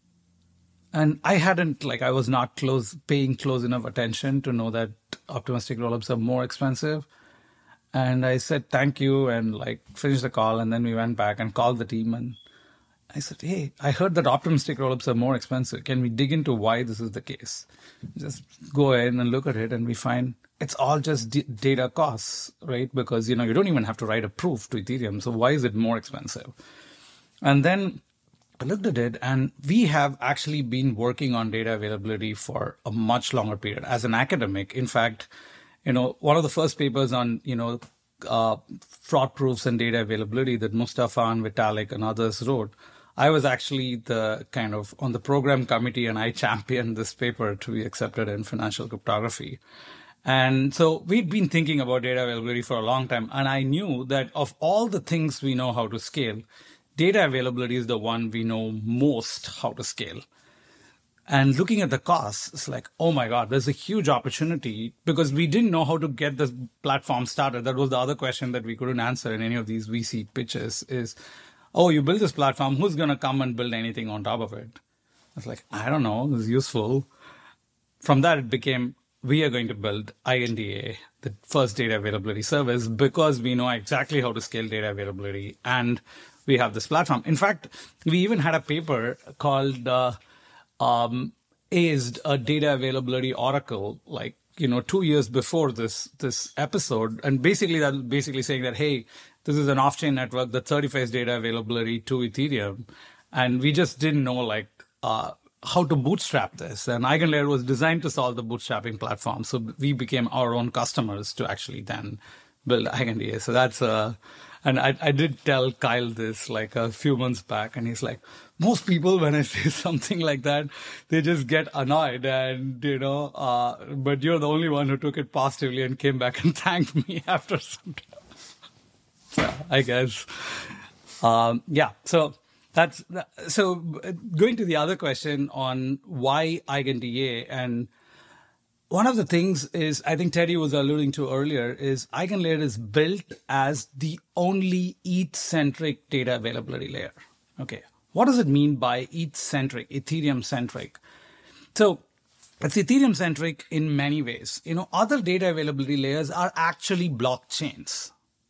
And I was not paying close enough attention to know that optimistic rollups are more expensive. And I said, thank you, and finished the call. And then we went back and called the team. And I said, hey, I heard that optimistic rollups are more expensive. Can we dig into why this is the case? Just go ahead and look at it. And we find it's all just data costs, right? Because, you don't even have to write a proof to Ethereum. So why is it more expensive? And then I looked at it, and we have actually been working on data availability for a much longer period as an academic. In fact, one of the first papers on, fraud proofs and data availability that Mustafa and Vitalik and others wrote, I was actually on the program committee, and I championed this paper to be accepted in financial cryptography. And so we'd been thinking about data availability for a long time. And I knew that of all the things we know how to scale, data availability is the one we know most how to scale. And looking at the costs, it's like, oh my God, there's a huge opportunity because we didn't know how to get this platform started. That was the other question that we couldn't answer in any of these VC pitches is, oh, you build this platform, who's going to come and build anything on top of it? It's like, I don't know, it's useful. From that, it became, we are going to build INDA, the first data availability service, because we know exactly how to scale data availability. And we have this platform. In fact, we even had a paper called ACED, a data availability oracle, 2 years before this episode. And basically, that was basically saying that, hey, this is an off-chain network that certifies data availability to Ethereum. And we just didn't know how to bootstrap this. And EigenLayer was designed to solve the bootstrapping platform. So we became our own customers to actually then build EigenDA. So that's and I did tell Kyle this a few months back, and he's like, most people, when I say something like that, they just get annoyed, and but you're the only one who took it positively and came back and thanked me after some time. So I guess, yeah. So going to the other question on why EigenDA, and one of the things is, I think Teddy was alluding to earlier, is EigenLayer is built as the only ETH-centric data availability layer. Okay. What does it mean by ETH-centric, Ethereum-centric? So it's Ethereum-centric in many ways. Other data availability layers are actually blockchains.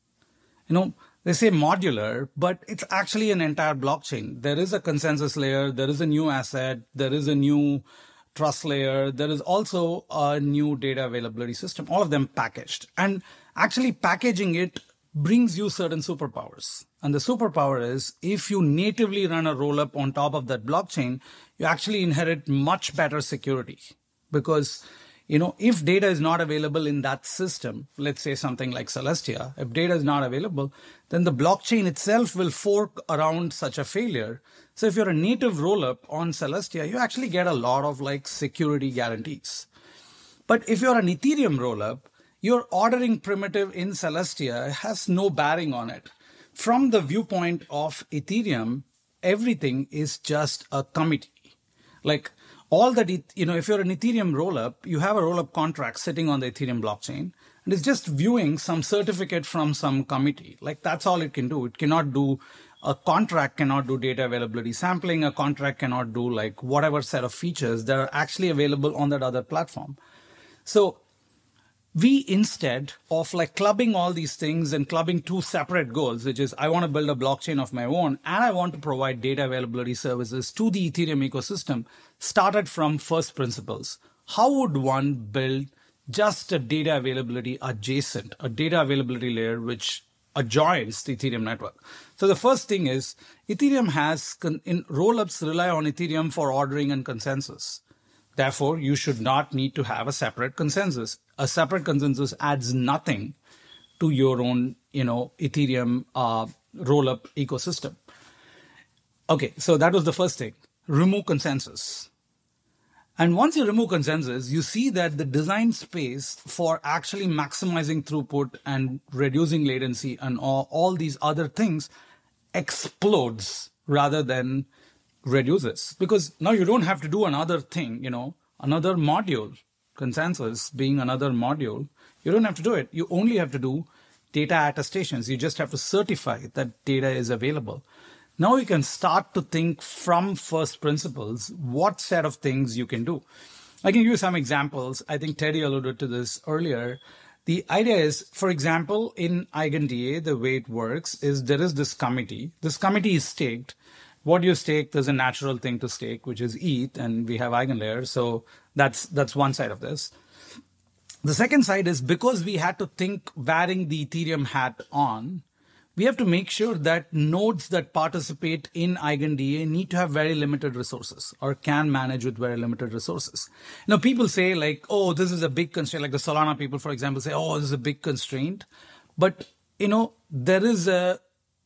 They say modular, but it's actually an entire blockchain. There is a consensus layer. There is a new asset. There is a new trust layer. There is also a new data availability system, all of them packaged. And actually packaging it brings you certain superpowers. And the superpower is, if you natively run a rollup on top of that blockchain, you actually inherit much better security. Because, if data is not available in that system, let's say something like Celestia, if data is not available, then the blockchain itself will fork around such a failure. So if you're a native rollup on Celestia, you actually get a lot of security guarantees. But if you're an Ethereum rollup, your ordering primitive in Celestia has no bearing on it. From the viewpoint of Ethereum, everything is just a committee. All that, if you're an Ethereum rollup, you have a rollup contract sitting on the Ethereum blockchain, and it's just viewing some certificate from some committee. That's all it can do. It cannot do, a contract cannot do data availability sampling. A contract cannot do whatever set of features that are actually available on that other platform. So we, instead of clubbing all these things and clubbing two separate goals, which is I want to build a blockchain of my own and I want to provide data availability services to the Ethereum ecosystem, started from first principles. How would one build just a data availability adjacent, a data availability layer which adjoins the Ethereum network? So the first thing is, Ethereum rollups rely on Ethereum for ordering and consensus. Therefore, you should not need to have a separate consensus. A separate consensus adds nothing to your own, Ethereum rollup ecosystem. Okay, so that was the first thing. Remove consensus. And once you remove consensus, you see that the design space for actually maximizing throughput and reducing latency and all these other things explodes rather than reduces. Because now you don't have to do another thing, another module, consensus being another module. You don't have to do it. You only have to do data attestations. You just have to certify that data is available. Now you can start to think from first principles what set of things you can do. I can give you some examples. I think Teddy alluded to this earlier. The idea is, for example, in EigenDA, the way it works is there is this committee. This committee is staked. What you stake, there's a natural thing to stake, which is ETH, and we have EigenLayer. So that's one side of this. The second side is, because we had to think wearing the Ethereum hat on, we have to make sure that nodes that participate in EigenDA need to have very limited resources or can manage with very limited resources. People say oh, this is a big constraint. Like the Solana people, for example, say, oh, this is a big constraint. But, there is a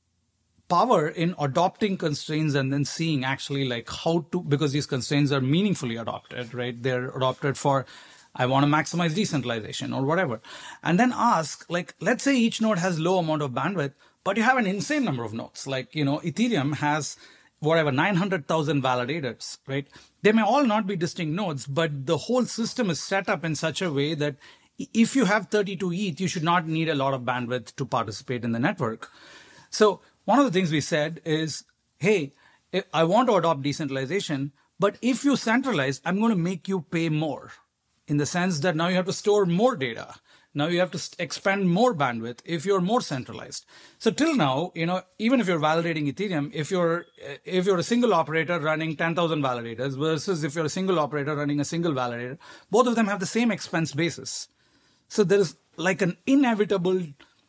power in adopting constraints and then seeing actually how to, because these constraints are meaningfully adopted, right? They're adopted for, I want to maximize decentralization or whatever. And then ask, let's say each node has low amount of bandwidth, but you have an insane number of nodes. Ethereum has whatever, 900,000 validators, right? They may all not be distinct nodes, but the whole system is set up in such a way that if you have 32 ETH, you should not need a lot of bandwidth to participate in the network. So one of the things we said is, hey, I want to adopt decentralization, but if you centralize, I'm going to make you pay more, in the sense that now you have to store more data. Now you have to expend more bandwidth if you're more centralized. So till now, even if you're validating Ethereum, if you're a single operator running 10,000 validators versus if you're a single operator running a single validator, both of them have the same expense basis. So there is like an inevitable,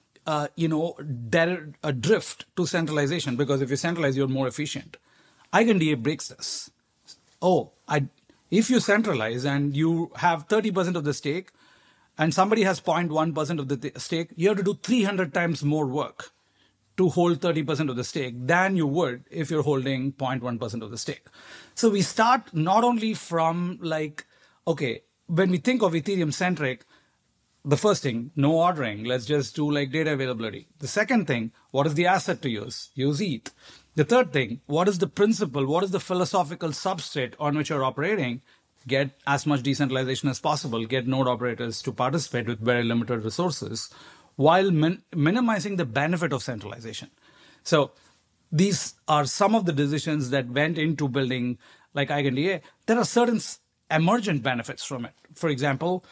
a drift to centralization, because if you centralize, you're more efficient. EigenDA breaks this. If you centralize and you have 30% of the stake, and somebody has 0.1% of the stake, you have to do 300 times more work to hold 30% of the stake than you would if you're holding 0.1% of the stake. So we start not only from when we think of Ethereum centric, the first thing, no ordering. Let's just do data availability. The second thing, what is the asset to use? Use ETH. The third thing, what is the principle? What is the philosophical substrate on which you're operating? Get as much decentralization as possible, get node operators to participate with very limited resources while minimizing the benefit of centralization. So these are some of the decisions that went into building EigenDA. There are certain emergent benefits from it. For example,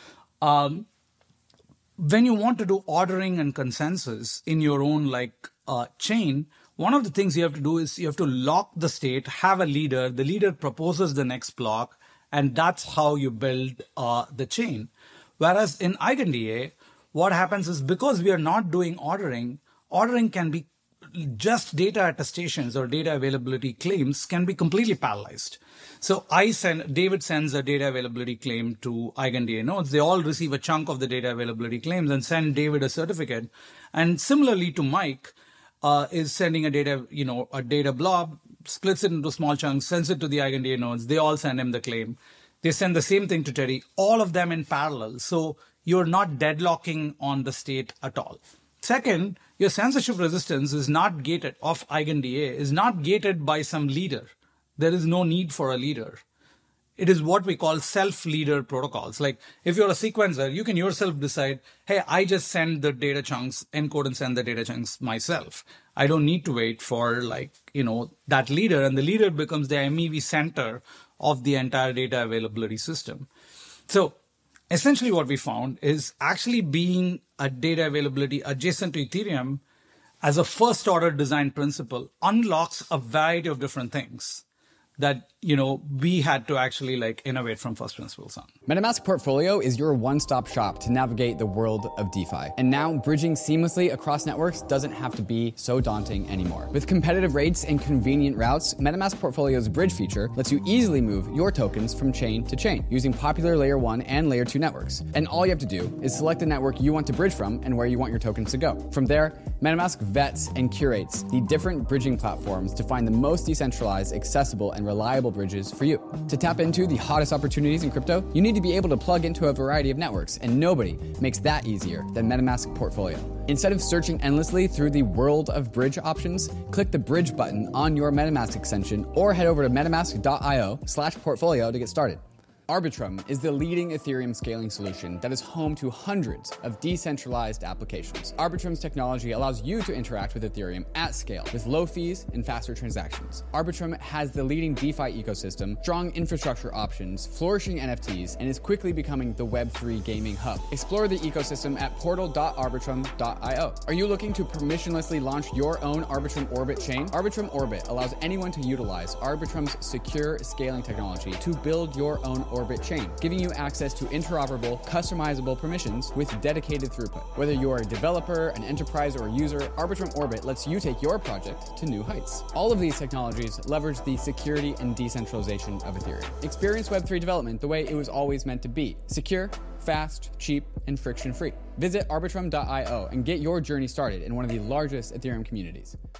when you want to do ordering and consensus in your own chain, one of the things you have to do is you have to lock the state, have a leader, the leader proposes the next block, and that's how you build the chain. Whereas in EigenDA, what happens is, because we are not doing ordering can be just data attestations or data availability claims can be completely parallelized. So David sends a data availability claim to EigenDA nodes. They all receive a chunk of the data availability claims and send David a certificate. And similarly to Mike, is sending a data blob, splits it into small chunks, sends it to the EigenDA nodes. They all send him the claim. They send the same thing to Teddy, all of them in parallel. So you're not deadlocking on the state at all. Second, your censorship resistance is not gated of EigenDA, is not gated by some leader. There is no need for a leader. It is what we call self-leader protocols. If you're a sequencer, you can yourself decide, hey, I just send the data chunks, encode and send the data chunks myself. I don't need to wait for that leader, and the leader becomes the MEV center of the entire data availability system. So essentially what we found is actually being a data availability adjacent to Ethereum as a first order design principle unlocks a variety of different things that, we had to actually innovate from first principles on. MetaMask Portfolio is your one-stop shop to navigate the world of DeFi. And now bridging seamlessly across networks doesn't have to be so daunting anymore. With competitive rates and convenient routes, MetaMask Portfolio's bridge feature lets you easily move your tokens from chain to chain using popular layer 1 and layer 2 networks. And all you have to do is select the network you want to bridge from and where you want your tokens to go. From there, MetaMask vets and curates the different bridging platforms to find the most decentralized, accessible, and reliable bridges for you. To tap into the hottest opportunities in crypto, you need to be able to plug into a variety of networks, and nobody makes that easier than MetaMask Portfolio. Instead of searching endlessly through the world of bridge options, click the bridge button on your MetaMask extension or head over to metamask.io/portfolio to get started. Arbitrum is the leading Ethereum scaling solution that is home to hundreds of decentralized applications. Arbitrum's technology allows you to interact with Ethereum at scale with low fees and faster transactions. Arbitrum has the leading DeFi ecosystem, strong infrastructure options, flourishing NFTs, and is quickly becoming the Web3 gaming hub. Explore the ecosystem at portal.arbitrum.io. Are you looking to permissionlessly launch your own Arbitrum Orbit chain? Arbitrum Orbit allows anyone to utilize Arbitrum's secure scaling technology to build your own Orbit chain, giving you access to interoperable, customizable permissions with dedicated throughput. Whether you're a developer, an enterprise, or a user, Arbitrum Orbit lets you take your project to new heights. All of these technologies leverage the security and decentralization of Ethereum. Experience Web3 development the way it was always meant to be: secure, fast, cheap, and friction-free. Visit arbitrum.io and get your journey started in one of the largest Ethereum communities.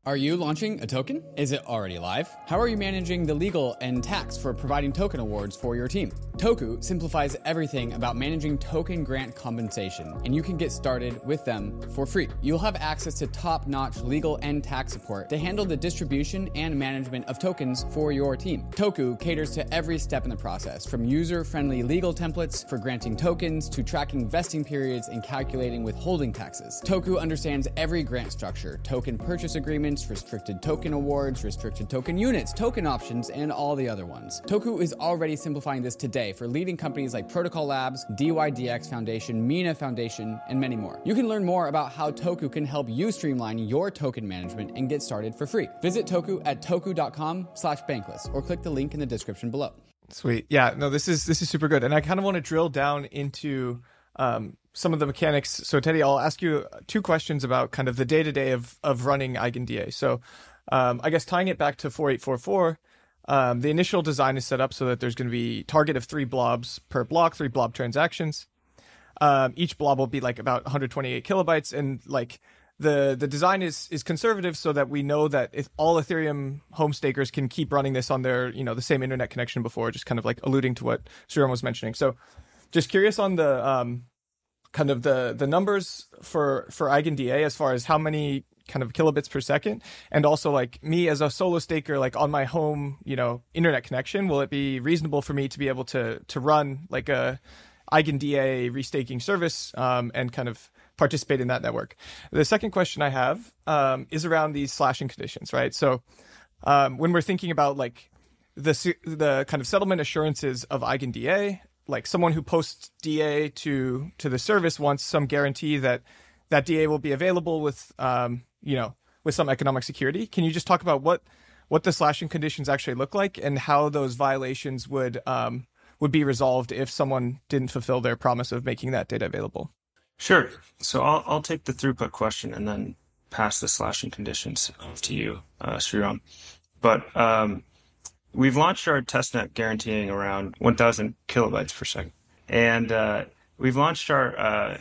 Are you launching a token? Is it already live? How are you managing the legal and tax for providing token awards for your team? Toku simplifies everything about managing token grant compensation, and you can get started with them for free. You'll have access to top-notch legal and tax support to handle the distribution and management of tokens for your team. Toku caters to every step in the process, from user-friendly legal templates for granting tokens to tracking vesting periods and calculating withholding taxes. Toku understands every grant structure, token purchase agreements, restricted token awards, restricted token units, token options, and all the other ones. Toku is already simplifying this today for leading companies like Protocol Labs, DYDX Foundation, Mina Foundation, and many more. You can learn more about how Toku can help you streamline your token management and get started for free. Visit Toku at toku.com/bankless or click the link in the description below. Sweet. Yeah, no, this is super good. And I kind of want to drill down into some of the mechanics. So Teddy, I'll ask you two questions about kind of the day-to-day of running EigenDA. So I guess tying it back to 4844, the initial design is set up so that there's going to be target of 3 blobs per block, 3 blob transactions. Each blob will be like about 128 kilobytes. And like the design is conservative so that we know that if all Ethereum home stakers can keep running this on their, the same internet connection before, just kind of like alluding to what Sriram was mentioning. So just curious on the kind of the numbers for EigenDA as far as how many kind of kilobits per second, and also like me as a solo staker, like on my home, internet connection, will it be reasonable for me to be able to run like a EigenDA restaking service and kind of participate in that network? The second question I have is around these slashing conditions, right? So when we're thinking about like the kind of settlement assurances of EigenDA, like someone who posts DA to the service wants some guarantee that DA will be available with with some economic security. Can you just talk about what the slashing conditions actually look like and how those violations would be resolved if someone didn't fulfill their promise of making that data available? Sure. So I'll take the throughput question and then pass the slashing conditions to you, Sriram. But we've launched our testnet guaranteeing around 1,000 kilobytes per second, and we've launched our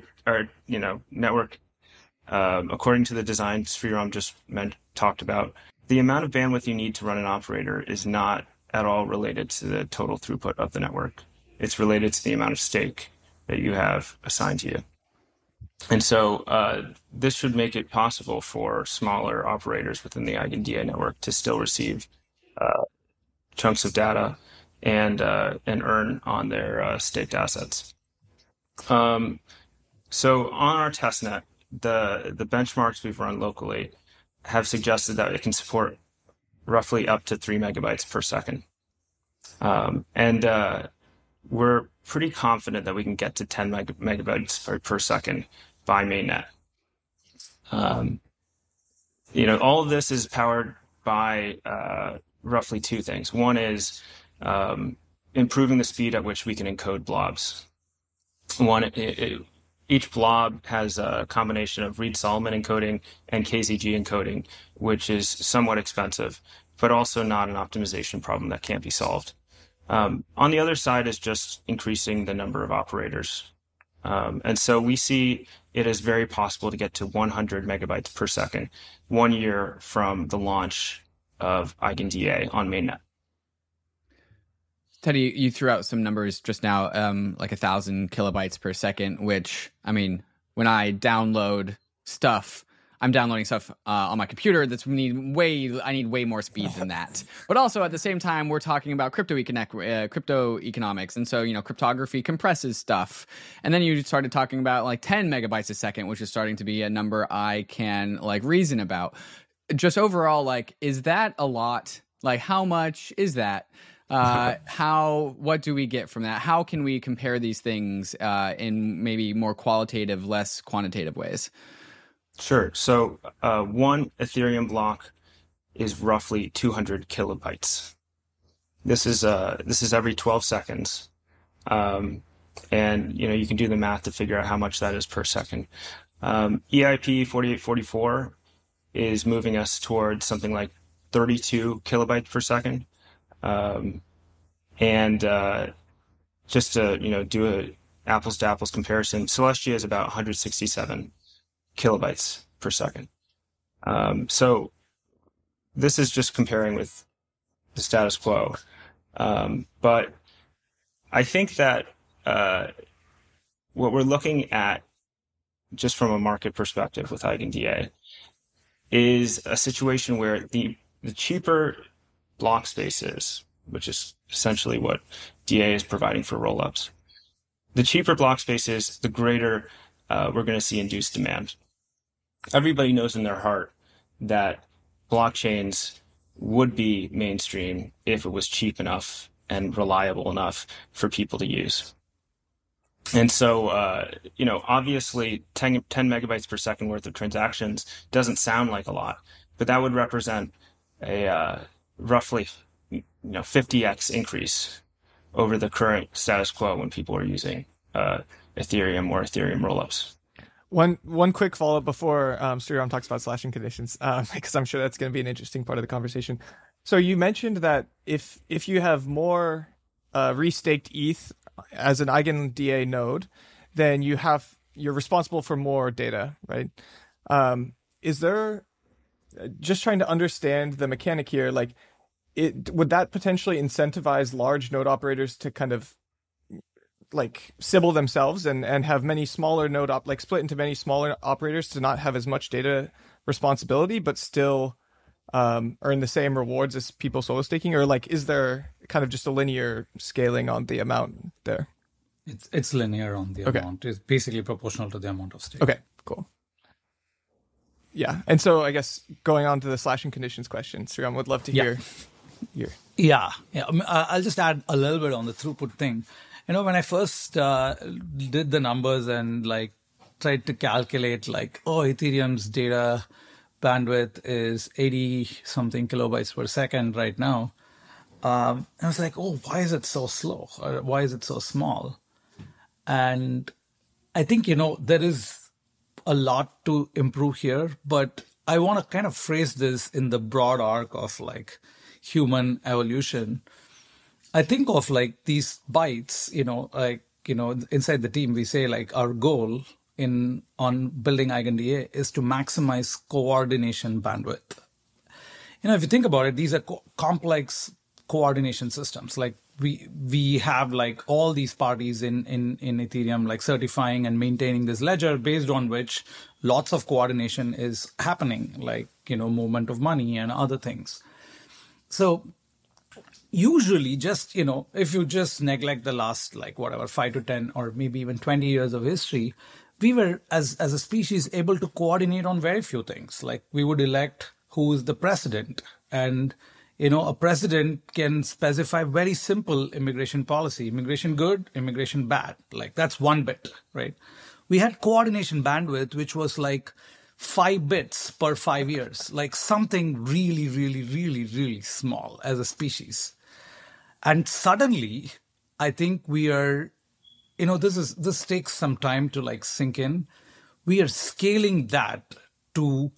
network according to the design Sriram just talked about. The amount of bandwidth you need to run an operator is not at all related to the total throughput of the network. It's related to the amount of stake that you have assigned to you. And so this should make it possible for smaller operators within the EigenDA network to still receive chunks of data and earn on their staked assets. So on our testnet, the benchmarks we've run locally have suggested that it can support roughly up to 3 megabytes per second. And we're pretty confident that we can get to 10 megabytes per second by mainnet. All of this is powered by roughly 2 things. One is improving the speed at which we can encode blobs. Each blob has a combination of Reed-Solomon encoding and KZG encoding, which is somewhat expensive, but also not an optimization problem that can't be solved. On the other side is just increasing the number of operators. And so we see it as very possible to get to 100 megabytes per second 1 year from the launch of EigenDA on mainnet. Teddy, you threw out some numbers just now, like 1,000 kilobytes per second, which, I mean, when I download stuff, I'm downloading stuff on my computer I need way more speed than that. But also at the same time, we're talking about crypto economics. And so, cryptography compresses stuff. And then you started talking about like 10 megabytes a second, which is starting to be a number I can like reason about. Just overall, like, is that a lot? Like, how much is that? What do we get from that? How can we compare these things in maybe more qualitative, less quantitative ways? Sure. So one Ethereum block is roughly 200 kilobytes. This is every 12 seconds. And you can do the math to figure out how much that is per second. EIP 4844 is moving us towards something like 32 kilobytes per second. Just to do a apples to apples comparison, Celestia is about 167 kilobytes per second. So this is just comparing with the status quo. But I think that what we're looking at just from a market perspective with EigenDA is a situation where the cheaper block spaces, which is essentially what DA is providing for rollups, the cheaper block spaces, the greater we're going to see induced demand. Everybody knows in their heart that blockchains would be mainstream if it was cheap enough and reliable enough for people to use. And so, obviously 10 megabytes per second worth of transactions doesn't sound like a lot, but that would represent a roughly 50x increase over the current status quo when people are using Ethereum or Ethereum rollups. One quick follow-up before Sriram talks about slashing conditions, because I'm sure that's going to be an interesting part of the conversation. So you mentioned that if you have more restaked ETH as an EigenDA node, then you're responsible for more data, right? Is there, just trying to understand the mechanic here, like would that potentially incentivize large node operators to kind of like Sybil themselves and have many smaller node split into many smaller operators to not have as much data responsibility, but still earn the same rewards as people solo staking? Or like, is there kind of just a linear scaling on the amount there? It's linear on the amount. It's basically proportional to the amount of stake. Okay, cool. Yeah. And so I guess going on to the slashing conditions question, Sriram, would love to hear your... Yeah. I'll just add a little bit on the throughput thing. When I first did the numbers and like tried to calculate Ethereum's data bandwidth is 80 something kilobytes per second right now. I was like, why is it so slow? Or why is it so small? And I think, there is a lot to improve here, but I want to kind of phrase this in the broad arc of like human evolution. I think of like these bytes, inside the team, we say like our goal on building EigenDA is to maximize coordination bandwidth. If you think about it, these are complex coordination systems. Like we have like all these parties in Ethereum, like certifying and maintaining this ledger based on which lots of coordination is happening, like, movement of money and other things. So usually just, if you just neglect the last, 5 to 10 or maybe even 20 years of history, we were, as a species, able to coordinate on very few things. Like we would elect who is the president. And, a president can specify very simple immigration policy, immigration good, immigration bad. Like that's one bit, right? We had coordination bandwidth, which was like 5 bits per 5 years, like something really, really, really, really small as a species. And suddenly, I think we are, this takes some time to like sink in. We are scaling that to,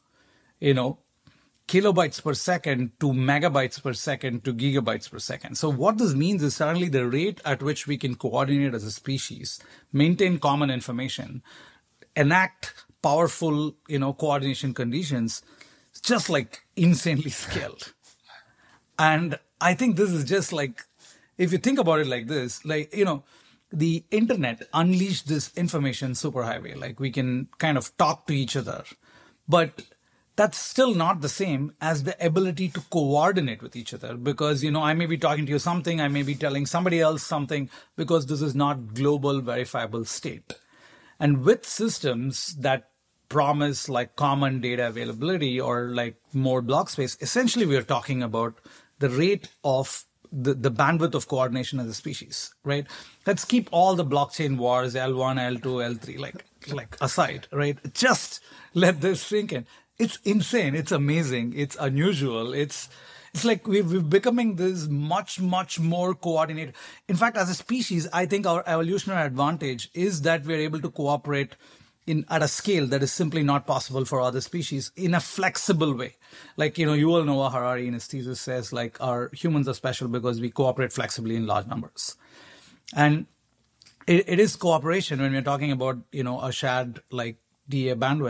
kilobytes per second to megabytes per second to gigabytes per second. So what this means is suddenly the rate at which we can coordinate as a species, maintain common information, enact powerful, coordination conditions, just like insanely scaled. And I think this is just like, if you think about it like this, the internet unleashed this information superhighway. Like we can kind of talk to each other, but that's still not the same as the ability to coordinate with each other, because, I may be talking to you something, I may be telling somebody else something, because this is not global verifiable state. And with systems that promise like common data availability or like more block space, essentially we are talking about the rate of the bandwidth of coordination as a species, right? Let's keep all the blockchain wars, L1, L2, L3, like aside, right? Just let this sink in. It's insane. It's amazing. It's unusual. It's like we're becoming this much, much more coordinated. In fact, as a species, I think our evolutionary advantage is that we're able to cooperate at a scale that is simply not possible for other species in a flexible way. Like, Yuval Noah Harari in his thesis says, like, our humans are special because we cooperate flexibly in large numbers. And it is cooperation when we're talking about, a shared, like, DA bandwidth.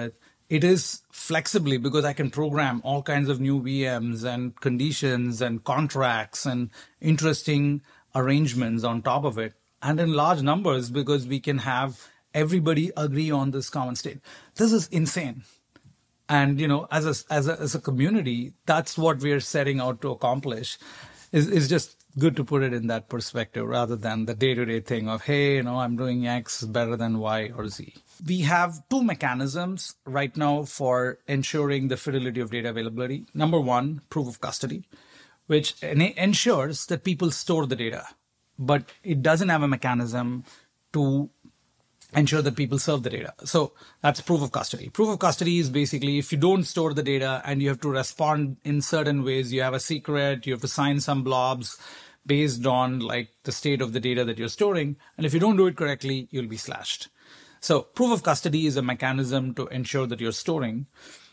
it is flexibly because I can program all kinds of new VMs and conditions and contracts and interesting arrangements on top of it. And in large numbers because we can have everybody agree on this common state. This is insane. And, as a community, that's what we are setting out to accomplish. Is just good to put it in that perspective rather than the day-to-day thing of, hey, I'm doing X better than Y or Z. We have two mechanisms right now for ensuring the fidelity of data availability. Number one, proof of custody, which ensures that people store the data, but it doesn't have a mechanism to ensure that people serve the data. So that's proof of custody. Proof of custody is basically if you don't store the data and you have to respond in certain ways, you have a secret, you have to sign some blobs based on like the state of the data that you're storing. And if you don't do it correctly, you'll be slashed. So proof of custody is a mechanism to ensure that you're storing.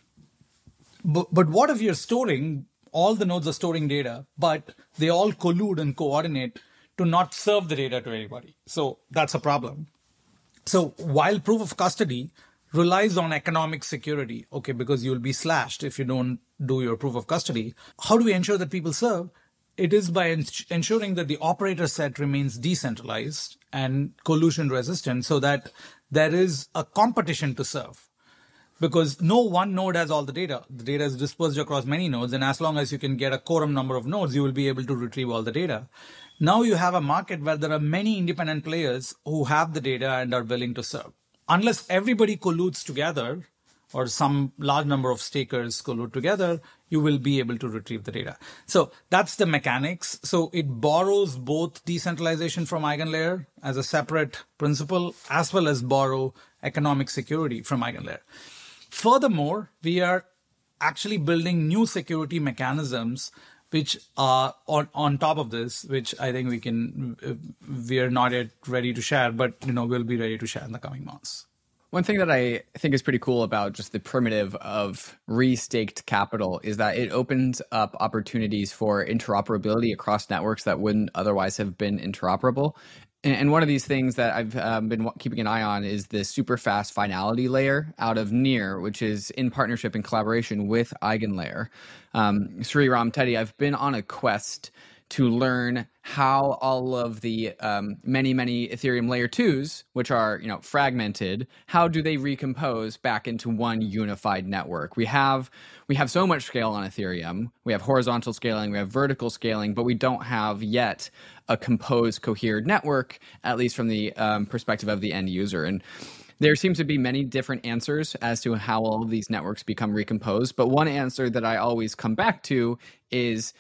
But what if you're storing, all the nodes are storing data, but they all collude and coordinate to not serve the data to anybody? So that's a problem. So while proof of custody relies on economic security, okay, because you'll be slashed if you don't do your proof of custody, how do we ensure that people serve? It is by ensuring that the operator set remains decentralized and collusion resistant so that there is a competition to serve. Because no one node has all the data. The data is dispersed across many nodes, and as long as you can get a quorum number of nodes, you will be able to retrieve all the data. Now you have a market where there are many independent players who have the data and are willing to serve. Unless everybody colludes together or some large number of stakers collude together, you will be able to retrieve the data. So that's the mechanics. So it borrows both decentralization from EigenLayer as a separate principle, as well as borrow economic security from EigenLayer. Furthermore, we are actually building new security mechanisms which are on top of this, which I think we are not yet ready to share, but we'll be ready to share in the coming months. One thing that I think is pretty cool about just the primitive of restaked capital is that it opens up opportunities for interoperability across networks that wouldn't otherwise have been interoperable. And one of these things that I've been keeping an eye on is the super fast finality layer out of Near, which is in partnership and collaboration with EigenLayer. Sriram, Teddy, I've been on a quest to learn how all of the many Ethereum layer 2s, which are fragmented, how do they recompose back into one unified network? We have so much scale on Ethereum. We have horizontal scaling, we have vertical scaling, but we don't have yet a composed, cohered network, at least from the perspective of the end user. And there seems to be many different answers as to how all of these networks become recomposed. But one answer that I always come back to is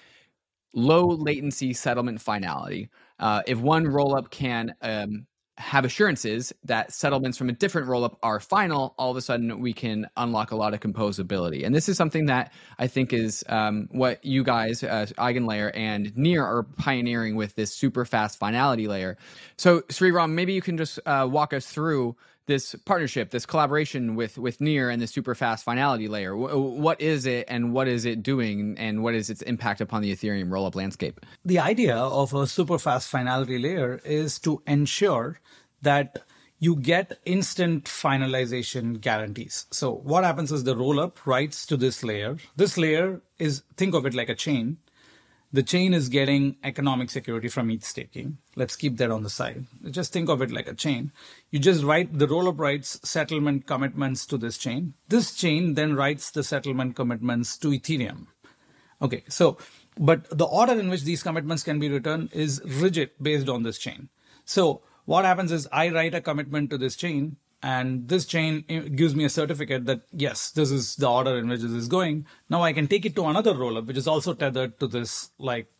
low latency settlement finality. If one rollup can have assurances that settlements from a different rollup are final, all of a sudden we can unlock a lot of composability. And this is something that I think is what you guys, EigenLayer and Near, are pioneering with this super fast finality layer. So Sriram, maybe you can just walk us through this partnership, this collaboration with Near and the super fast finality layer. What is it and what is it doing and what is its impact upon the Ethereum rollup landscape? The idea of a super fast finality layer is to ensure that you get instant finalization guarantees. So what happens is the rollup writes to this layer. This layer is, think of it like a chain. The chain is getting economic security from ETH staking. Let's keep that on the side. Just think of it like a chain. You just write, the rollup writes settlement commitments to this chain. This chain then writes the settlement commitments to Ethereum. Okay, so, but the order in which these commitments can be returned is rigid based on this chain. So what happens is I write a commitment to this chain, and this chain gives me a certificate that, yes, this is the order in which this is going. Now I can take it to another rollup, which is also tethered to this,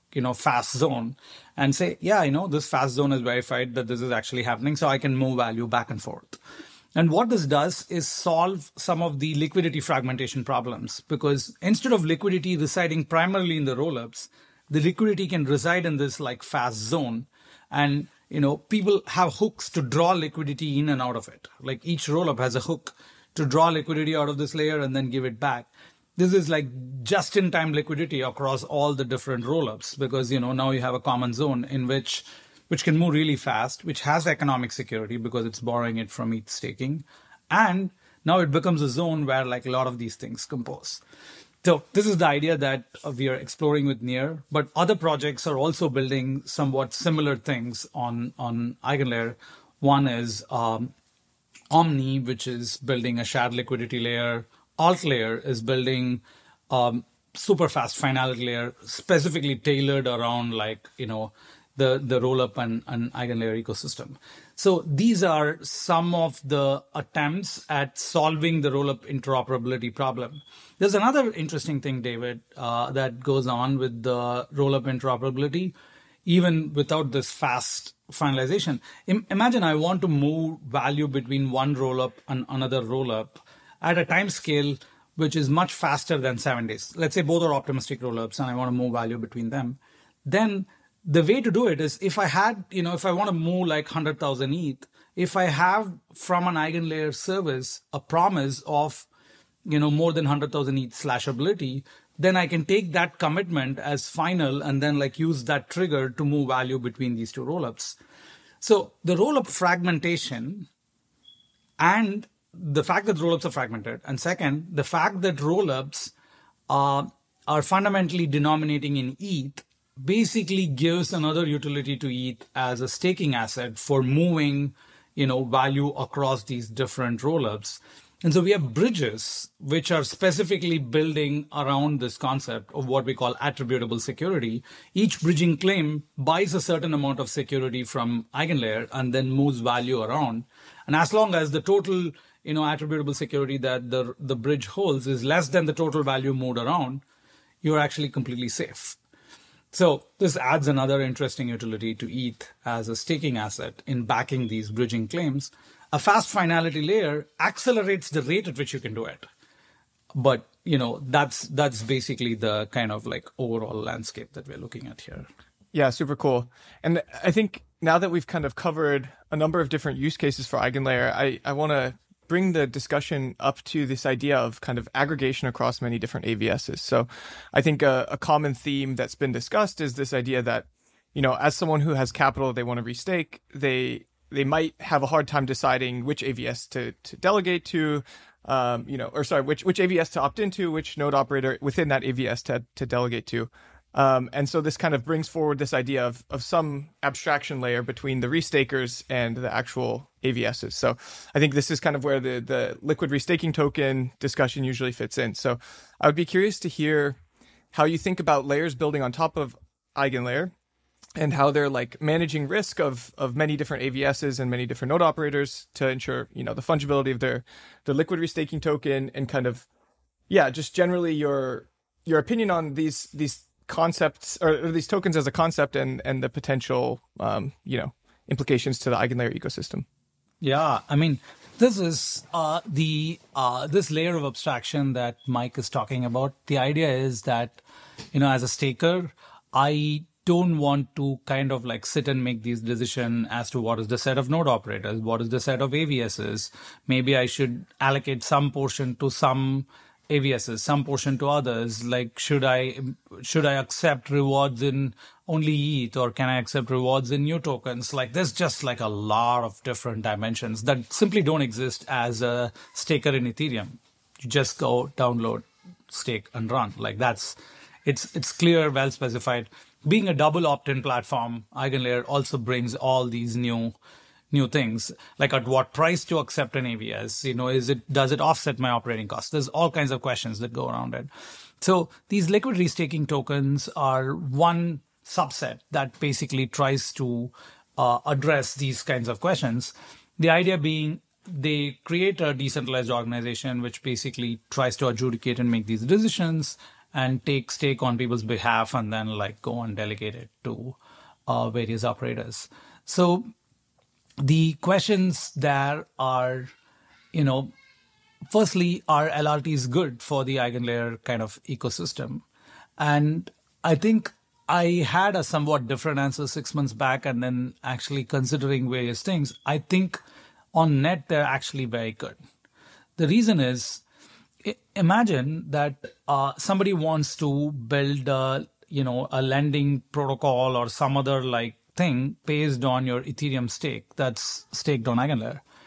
fast zone, and say, yeah, this fast zone is verified that this is actually happening. So I can move value back and forth. And what this does is solve some of the liquidity fragmentation problems, because instead of liquidity residing primarily in the rollups, the liquidity can reside in this fast zone. And people have hooks to draw liquidity in and out of it. Like each rollup has a hook to draw liquidity out of this layer and then give it back. This is like just-in-time liquidity across all the different rollups because, now you have a common zone in which can move really fast, which has economic security because it's borrowing it from ETH staking. And Now it becomes a zone where like a lot of these things compose. So this is the idea that we are exploring with Near, but other projects are also building somewhat similar things on EigenLayer. One is Omni, which is building a shared liquidity layer. AltLayer is building super fast finality layer, specifically tailored around like, the rollup and EigenLayer ecosystem. So these are some of the attempts at solving the rollup interoperability problem. There's another interesting thing, David, that goes on with the rollup interoperability, even without this fast finalization. Imagine I want to move value between one rollup and another rollup at a time scale which is much faster than 7 days. Let's say both are optimistic rollups and I want to move value between them. Then the way to do it is if I want to move like 100,000 ETH, if I have from an EigenLayer service a promise of, more than 100,000 ETH slashability, then I can take that commitment as final and then like use that trigger to move value between these two rollups. So the rollup fragmentation and the fact that rollups are fragmented, and second, the fact that rollups are fundamentally denominating in ETH basically gives another utility to ETH as a staking asset for moving, value across these different rollups. And so we have bridges which are specifically building around this concept of what we call attributable security. Each bridging claim buys a certain amount of security from EigenLayer and then moves value around. And as long as the total, attributable security that the bridge holds is less than the total value moved around, you're actually completely safe. So this adds another interesting utility to ETH as a staking asset in backing these bridging claims. A fast finality layer accelerates the rate at which you can do it. But, that's basically the kind of like overall landscape that we're looking at here. Yeah, super cool. And I think now that we've kind of covered a number of different use cases for EigenLayer, I want to bring the discussion up to this idea of kind of aggregation across many different AVSs. So I think a common theme that's been discussed is this idea that, as someone who has capital they want to restake, they might have a hard time deciding which AVS to delegate to, which AVS to opt into, which node operator within that AVS to delegate to. And so this kind of brings forward this idea of some abstraction layer between the restakers and the actual AVSs. So I think this is kind of where the liquid restaking token discussion usually fits in. So I would be curious to hear how you think about layers building on top of EigenLayer and how they're like managing risk of many different AVSs and many different node operators to ensure, the fungibility of their liquid restaking token and kind of, just generally your opinion on these concepts or these tokens as a concept and the potential, implications to the EigenLayer ecosystem. Yeah, I mean, this is this layer of abstraction that Mike is talking about. The idea is that, as a staker, I don't want to kind of like sit and make these decisions as to what is the set of node operators, what is the set of AVSs. Maybe I should allocate some portion to some AVSs, some portion to others. Like, should I accept rewards in only ETH, or can I accept rewards in new tokens? Like, there's just like a lot of different dimensions that simply don't exist as a staker in Ethereum. You just go download, stake, and run. Like it's clear, well specified. Being a double opt-in platform, EigenLayer also brings all these new things, like at what price to accept an AVS, does it offset my operating costs? There's all kinds of questions that go around it. So these liquid restaking tokens are one subset that basically tries to address these kinds of questions. The idea being they create a decentralized organization which basically tries to adjudicate and make these decisions and take stake on people's behalf and then like go and delegate it to various operators. So the questions there are, firstly, are LRTs good for the EigenLayer kind of ecosystem? And I think I had a somewhat different answer 6 months back, and then actually considering various things, I think on net, they're actually very good. The reason is, imagine that somebody wants to build a lending protocol or some other like thing based on your Ethereum stake that's staked on EigenLayer.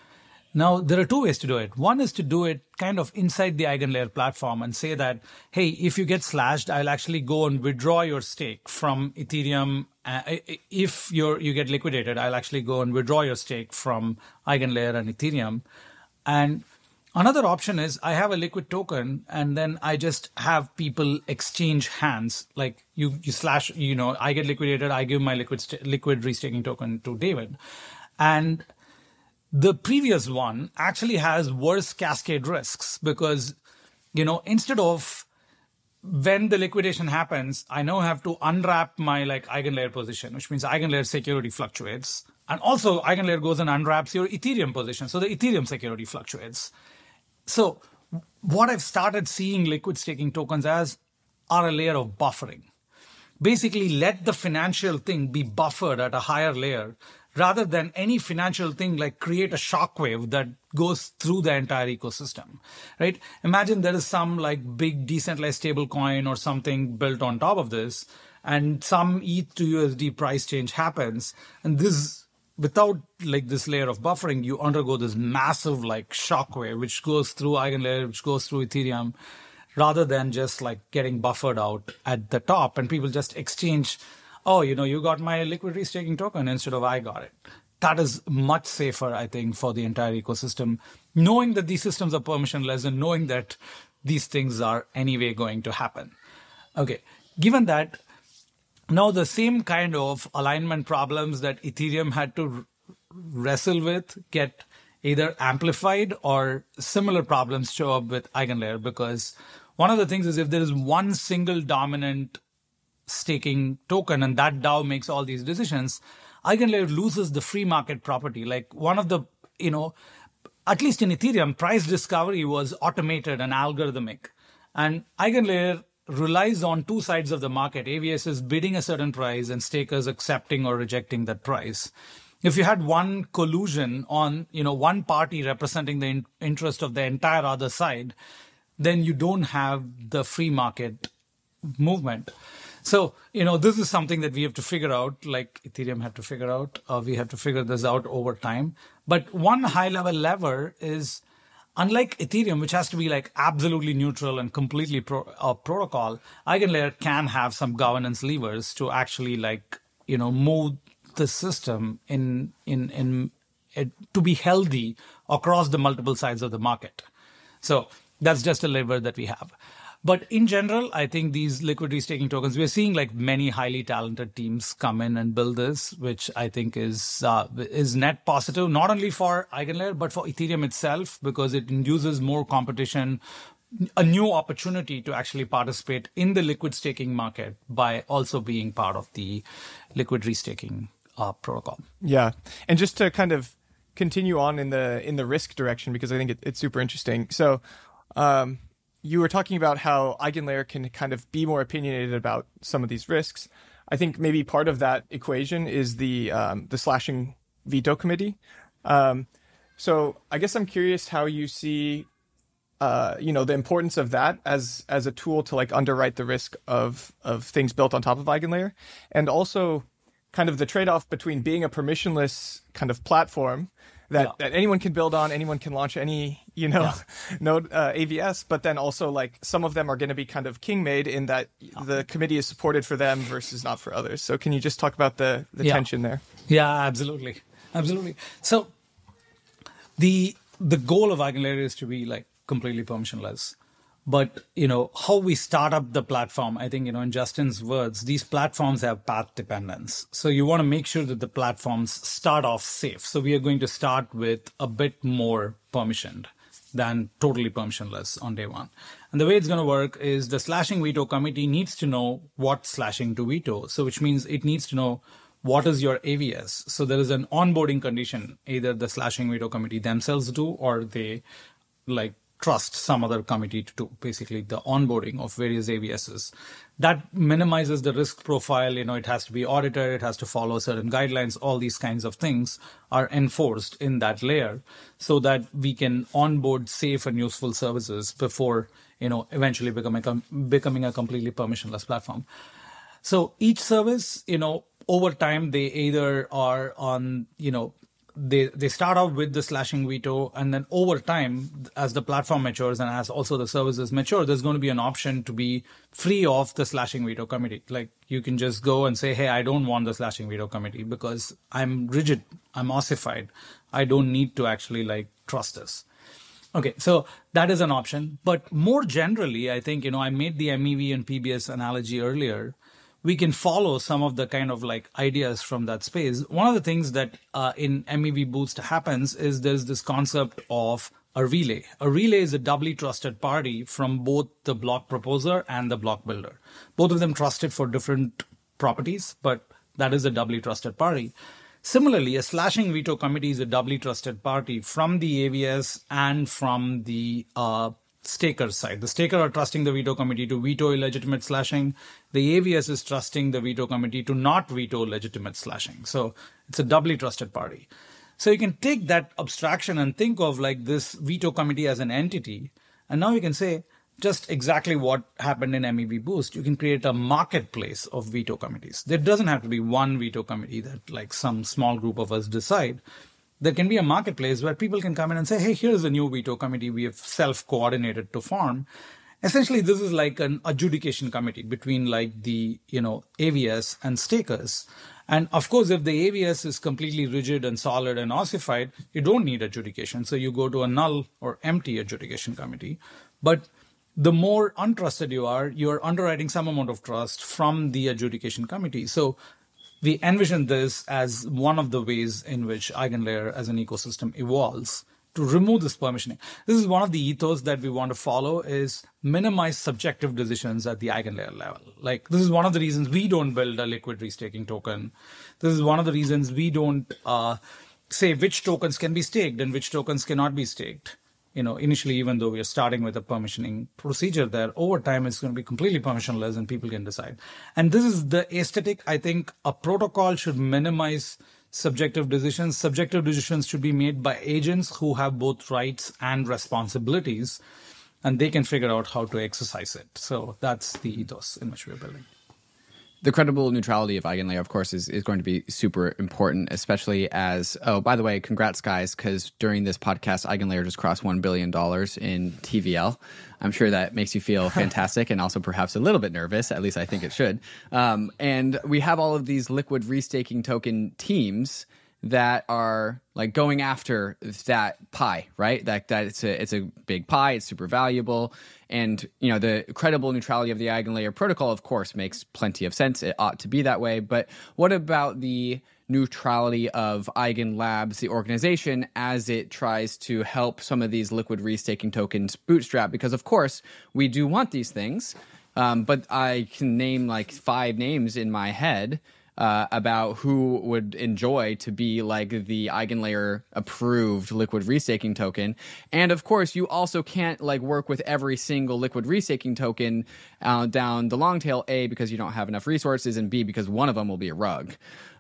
Now, there are two ways to do it. One is to do it kind of inside the EigenLayer platform and say that, hey, if you get slashed, I'll actually go and withdraw your stake from Ethereum. If you get liquidated, I'll actually go and withdraw your stake from EigenLayer and Ethereum. And another option is I have a liquid token and then I just have people exchange hands. Like you slash, I get liquidated, I give my liquid restaking token to David. And the previous one actually has worse cascade risks because, instead of when the liquidation happens, I now have to unwrap my EigenLayer position, which means EigenLayer security fluctuates. And also EigenLayer goes and unwraps your Ethereum position. So the Ethereum security fluctuates. So what I've started seeing liquid staking tokens as are a layer of buffering. Basically, let the financial thing be buffered at a higher layer rather than any financial thing create a shockwave that goes through the entire ecosystem, right? Imagine there is some big decentralized stablecoin or something built on top of this, and some ETH to USD price change happens, and this, without this layer of buffering, you undergo this massive shockwave, which goes through EigenLayer, which goes through Ethereum, rather than just getting buffered out at the top, and people just exchange, oh, you got my liquid restaking token instead of I got it. That is much safer, I think, for the entire ecosystem, knowing that these systems are permissionless and knowing that these things are anyway going to happen. Okay, given that, now the same kind of alignment problems that Ethereum had to wrestle with get either amplified or similar problems show up with EigenLayer, because one of the things is if there is one single dominant staking token and that DAO makes all these decisions, EigenLayer loses the free market property. One of the, at least in Ethereum, price discovery was automated and algorithmic. And EigenLayer relies on two sides of the market. AVS is bidding a certain price and stakers accepting or rejecting that price. If you had one collusion on, one party representing the interest of the entire other side, then you don't have the free market movement. So, this is something that we have to figure out, like Ethereum had to figure out. We have to figure this out over time. But one high-level lever is, unlike Ethereum, which has to be absolutely neutral and completely protocol, EigenLayer can have some governance levers to actually move the system to be healthy across the multiple sides of the market. So that's just a lever that we have. But in general, I think these liquid restaking tokens, we're seeing many highly talented teams come in and build this, which I think is net positive, not only for EigenLayer, but for Ethereum itself, because it induces more competition, a new opportunity to actually participate in the liquid staking market by also being part of the liquid restaking protocol. Yeah. And just to kind of continue on in the risk direction, because I think it's super interesting. So, you were talking about how EigenLayer can kind of be more opinionated about some of these risks. I think maybe part of that equation is the slashing veto committee. So I guess I'm curious how you see, the importance of that as a tool to underwrite the risk of things built on top of EigenLayer, and also kind of the trade-off between being a permissionless kind of platform that anyone can build on, anyone can launch any, node AVS, but then also some of them are going to be kind of king-made in that the committee is supported for them versus not for others. So can you just talk about the tension there? Yeah, absolutely. Absolutely. So the goal of EigenLayer is to be completely permissionless. But, how we start up the platform, I think, in Justin's words, these platforms have path dependence. So you want to make sure that the platforms start off safe. So we are going to start with a bit more permissioned than totally permissionless on day one. And the way it's going to work is the slashing veto committee needs to know what slashing to veto. So which means it needs to know what is your AVS. So there is an onboarding condition, either the slashing veto committee themselves do, or they trust some other committee to do basically the onboarding of various AVSs. That minimizes the risk profile. It has to be audited. It has to follow certain guidelines. All these kinds of things are enforced in that layer so that we can onboard safe and useful services before, eventually becoming a completely permissionless platform. So each service, over time, they either are on, they start out with the slashing veto, and then over time, as the platform matures and as also the services mature, there's going to be an option to be free of the slashing veto committee. Like you can just go and say, hey, I don't want the slashing veto committee because I'm rigid, I'm ossified. I don't need to actually like trust this. Okay, so that is an option. But more generally, I think, I made the MEV and PBS analogy earlier. We can follow some of the kind of like ideas from that space. One of the things that in MEV Boost happens is there's this concept of a relay. A relay is a doubly trusted party from both the block proposer and the block builder. Both of them trusted for different properties, but that is a doubly trusted party. Similarly, a slashing veto committee is a doubly trusted party from the AVS and from the staker side. The staker are trusting the veto committee to veto illegitimate slashing. The AVS is trusting the veto committee to not veto legitimate slashing. So it's a doubly trusted party. So you can take that abstraction and think of like this veto committee as an entity. And now you can say just exactly what happened in MEV Boost. You can create a marketplace of veto committees. There doesn't have to be one veto committee that like some small group of us decide. There can be a marketplace where people can come in and say, hey, here's a new veto committee we have self-coordinated to form. Essentially, this is like an adjudication committee between like the, AVS and stakers. And of course, if the AVS is completely rigid and solid and ossified, you don't need adjudication. So you go to a null or empty adjudication committee. But the more untrusted you're underwriting some amount of trust from the adjudication committee. So we envision this as one of the ways in which EigenLayer as an ecosystem evolves to remove this permissioning. This is one of the ethos that we want to follow is minimize subjective decisions at the EigenLayer level. Like this is one of the reasons we don't build a liquid restaking token. This is one of the reasons we don't say which tokens can be staked and which tokens cannot be staked. Initially, even though we are starting with a permissioning procedure there, over time, it's going to be completely permissionless and people can decide. And this is the aesthetic. I think a protocol should minimize subjective decisions. Subjective decisions should be made by agents who have both rights and responsibilities, and they can figure out how to exercise it. So that's the ethos in which we're building. The credible neutrality of EigenLayer, of course, is going to be super important, especially as, oh, by the way, congrats, guys, because during this podcast, EigenLayer just crossed $1 billion in TVL. I'm sure that makes you feel fantastic and also perhaps a little bit nervous. At least I think it should. And we have all of these liquid restaking token teams that are like going after that pie, right? That it's a big pie. It's super valuable. And, the credible neutrality of the EigenLayer protocol, of course, makes plenty of sense. It ought to be that way. But what about the neutrality of EigenLabs, the organization, as it tries to help some of these liquid restaking tokens bootstrap? Because, of course, we do want these things. But I can name like 5 names in my head about who would enjoy to be like the EigenLayer approved liquid restaking token. And of course, you also can't like work with every single liquid restaking token down the long tail, A, because you don't have enough resources, and B, because one of them will be a rug.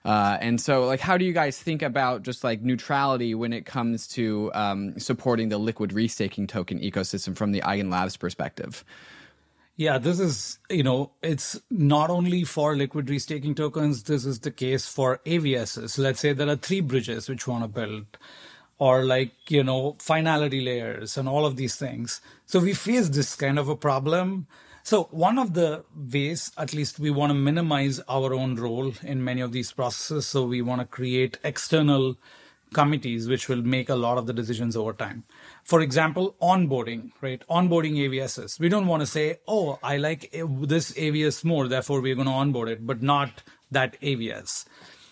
And so like, how do you guys think about just like neutrality when it comes to supporting the liquid restaking token ecosystem from the EigenLabs perspective? Yeah, this is, it's not only for liquid restaking tokens. This is the case for AVSs. Let's say there are 3 bridges which want to build, or like, finality layers and all of these things. So we face this kind of a problem. So one of the ways, at least, we want to minimize our own role in many of these processes. So we want to create external committees which will make a lot of the decisions over time. For example, onboarding, right? Onboarding AVSs. We don't want to say, oh, I like this AVS more, therefore we're going to onboard it, but not that AVS.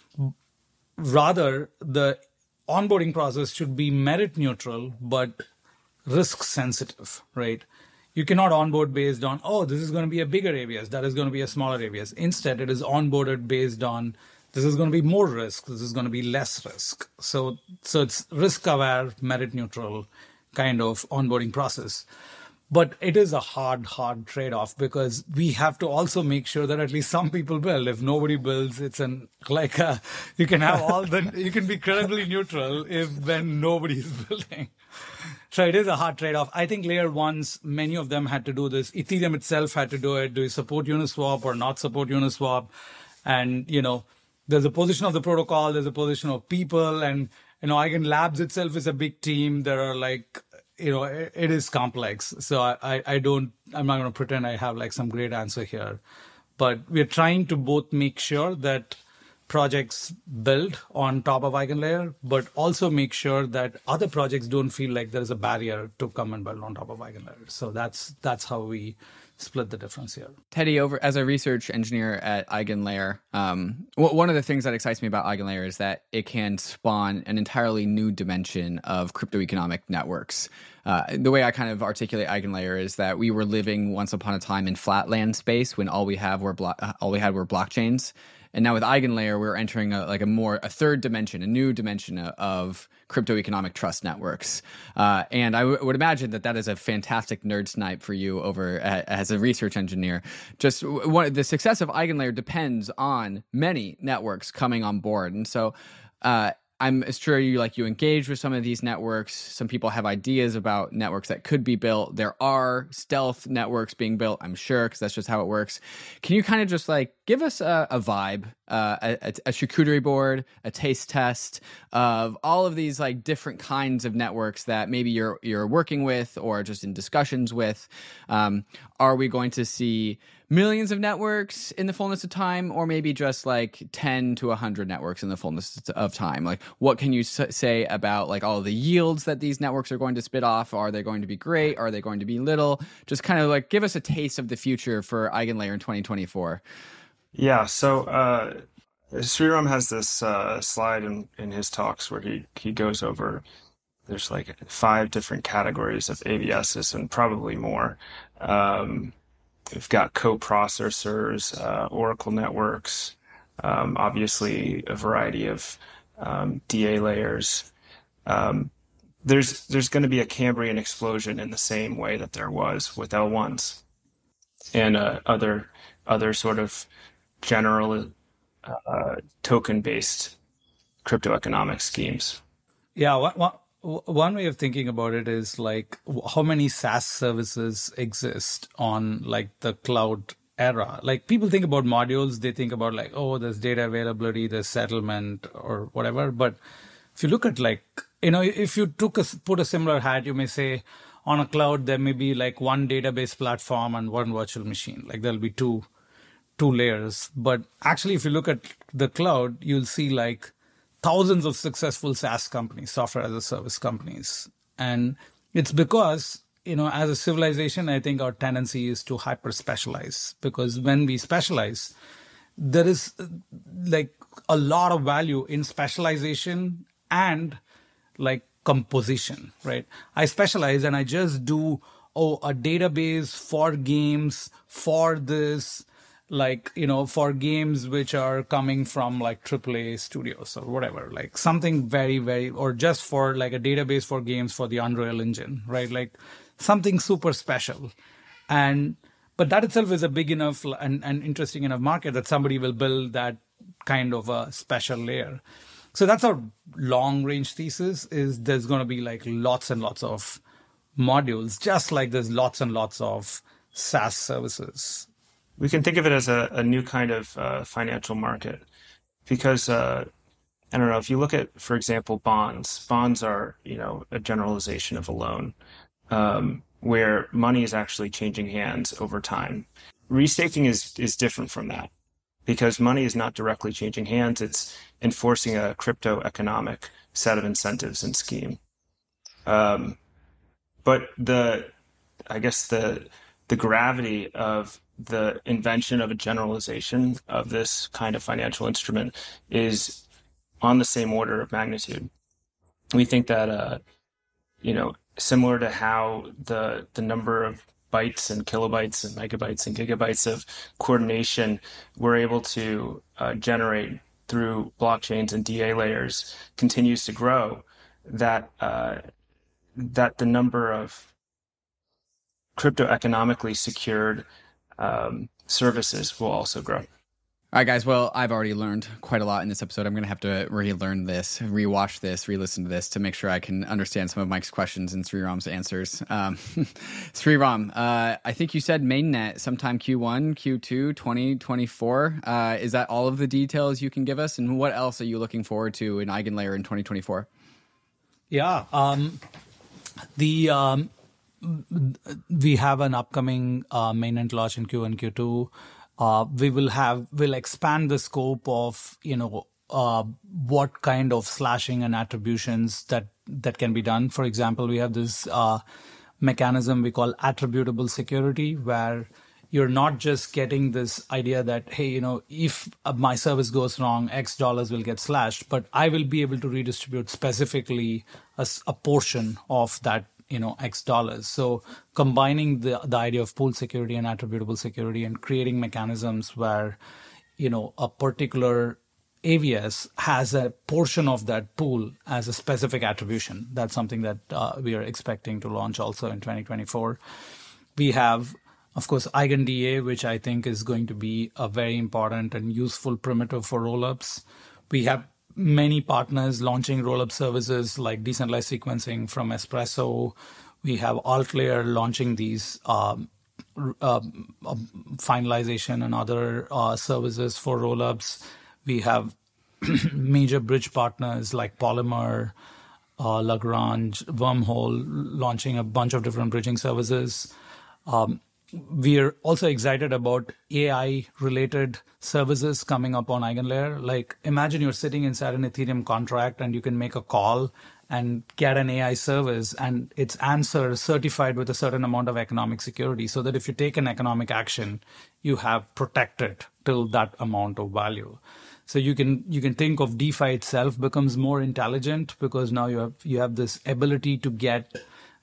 Rather, the onboarding process should be merit neutral, but risk sensitive, right? You cannot onboard based on, oh, this is going to be a bigger AVS, that is going to be a smaller AVS. Instead, it is onboarded based on this is going to be more risk, this is going to be less risk. So it's risk-aware, merit-neutral kind of onboarding process. But it is a hard trade-off because we have to also make sure that at least some people build. If nobody builds, it's you can have you can be credibly neutral when nobody is building. So it is a hard trade-off. I think layer ones, many of them had to do this. Ethereum itself had to do it. Do you support Uniswap or not support Uniswap? And, there's a position of the protocol, there's a position of people, and Eigen Labs itself is a big team. There are like, it is complex. So I'm not going to pretend I have like some great answer here. But we're trying to both make sure that projects build on top of EigenLayer, but also make sure that other projects don't feel like there's a barrier to come and build on top of EigenLayer. So that's how we split the difference here. Teddy, over as a research engineer at EigenLayer, one of the things that excites me about EigenLayer is that it can spawn an entirely new dimension of crypto economic networks. The way I kind of articulate EigenLayer is that we were living once upon a time in flatland space when all we had were blockchains. And now with EigenLayer, we're entering a third dimension, a new dimension of crypto economic trust networks. And I would imagine that is a fantastic nerd snipe for you as a research engineer. Just the success of EigenLayer depends on many networks coming on board. And so I'm sure you engage with some of these networks. Some people have ideas about networks that could be built. There are stealth networks being built, I'm sure, because that's just how it works. Can you kind of just give us a vibe, a charcuterie board, a taste test of all of these different kinds of networks that maybe you're working with or just in discussions with? Are we going to see millions of networks in the fullness of time, or maybe just 10 to 100 networks in the fullness of time? What can you say about all of the yields that these networks are going to spit off? Are they going to be great? Are they going to be little? Just kind of give us a taste of the future for EigenLayer in 2024. Yeah. So Sriram has this slide in his talks where he goes over, there's 5 different categories of AVSs and probably more. We've got co-processors, Oracle networks, obviously a variety of DA layers. There's going to be a Cambrian explosion in the same way that there was with L1s and other sort of general token-based crypto economic schemes. Yeah, one way of thinking about it is how many SaaS services exist on the cloud era. People think about modules, they think about there's data availability, there's settlement or whatever. But if you look at if you put a similar hat, you may say on a cloud there may be one database platform and one virtual machine. There'll be two layers. But actually, if you look at the cloud, you'll see thousands of successful SaaS companies, software as a service companies. And it's because, as a civilization, I think our tendency is to hyper specialize, because when we specialize, there is a lot of value in specialization and composition, right? I specialize and I just do, a database for games, for this, for games which are coming from AAA studios or whatever, something very, very, or just for a database for games for the Unreal Engine, right? Something super special. But that itself is a big enough and interesting enough market that somebody will build that kind of a special layer. So that's our long range thesis, is there's going to be lots and lots of modules, just like there's lots and lots of SaaS services. We can think of it as a new kind of financial market, because I don't know, if you look at, for example, bonds are, a generalization of a loan, where money is actually changing hands over time. Restaking is different from that, because money is not directly changing hands. It's enforcing a crypto economic set of incentives and scheme. But the gravity of the invention of a generalization of this kind of financial instrument is on the same order of magnitude. We think that, similar to how the number of bytes and kilobytes and megabytes and gigabytes of coordination we're able to generate through blockchains and DA layers continues to grow, that the number of crypto economically secured services will also grow. All right, guys. Well, I've already learned quite a lot in this episode. I'm going to have to relearn this, rewatch this, re-listen to this to make sure I can understand some of Mike's questions and Sriram's answers. Sriram, I think you said mainnet sometime Q1, Q2, 2024. Is that all of the details you can give us? And what else are you looking forward to in EigenLayer in 2024? Yeah. We have an upcoming mainnet launch in Q1, Q2. We'll expand the scope of, what kind of slashing and attributions that can be done. For example, we have this mechanism we call attributable security, where you're not just getting this idea that, hey, if my service goes wrong, X dollars will get slashed, but I will be able to redistribute specifically a portion of that, X dollars. So combining the idea of pool security and attributable security and creating mechanisms where, a particular AVS has a portion of that pool as a specific attribution. That's something that we are expecting to launch also in 2024. We have, of course, EigenDA, which I think is going to be a very important and useful primitive for rollups. We have many partners launching rollup services like decentralized sequencing from Espresso. We have AltLayer launching these finalization and other services for rollups. We have major bridge partners like Polymer, Lagrange, Wormhole launching a bunch of different bridging services. We are also excited about AI-related services coming up on EigenLayer. Like, imagine you're sitting inside an Ethereum contract and you can make a call and get an AI service and its answer certified with a certain amount of economic security, so that if you take an economic action, you have protected till that amount of value. So you can think of DeFi itself becomes more intelligent because now you have this ability to get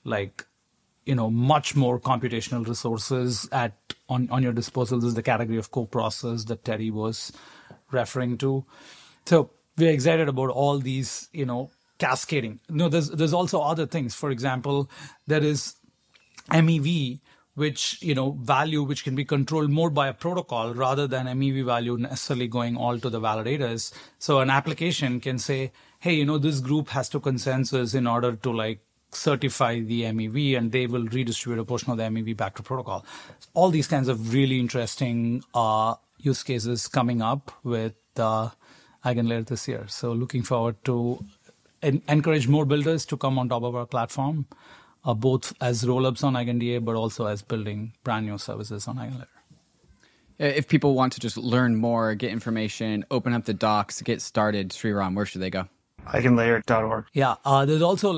much more computational resources on your disposal. This is the category of co-process that Teddy was referring to. So we're excited about all these, cascading. There's also other things. For example, there is MEV, which, value which can be controlled more by a protocol rather than MEV value necessarily going all to the validators. So an application can say, hey, this group has to consensus in order to certify the MEV, and they will redistribute a portion of the MEV back to protocol. All these kinds of really interesting use cases coming up with EigenLayer this year. So looking forward to encourage more builders to come on top of our platform, both as rollups on EigenDA, but also as building brand new services on EigenLayer. If people want to just learn more, get information, open up the docs, get started, Sriram, where should they go? Eigenlayer.org. Yeah, there's also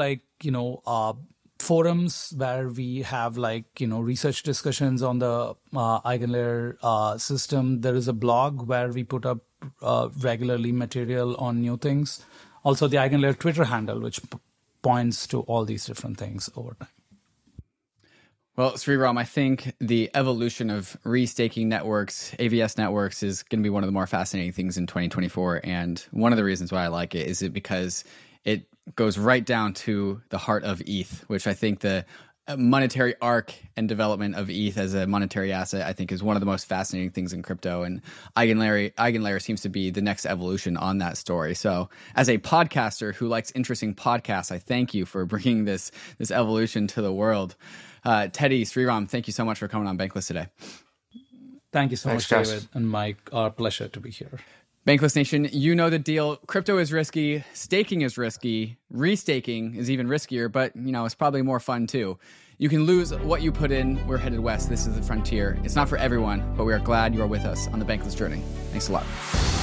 forums where we have research discussions on the EigenLayer system. There is a blog where we put up regularly material on new things. Also the EigenLayer Twitter handle, which points to all these different things over time. Well, Sriram, I think the evolution of restaking networks, AVS networks, is going to be one of the more fascinating things in 2024. And one of the reasons why I like it is because it goes right down to the heart of ETH, which I think the monetary arc and development of ETH as a monetary asset, I think, is one of the most fascinating things in crypto. And EigenLayer seems to be the next evolution on that story. So as a podcaster who likes interesting podcasts, I thank you for bringing this evolution to the world. Teddy, Sriram, thank you so much for coming on Bankless today. Thank you so much, David and Mike. Our pleasure to be here. Bankless Nation, you know the deal. Crypto is risky. Staking is risky. Restaking is even riskier, but it's probably more fun too. You can lose what you put in. We're headed west. This is the frontier. It's not for everyone, but we are glad you are with us on the Bankless journey. Thanks a lot.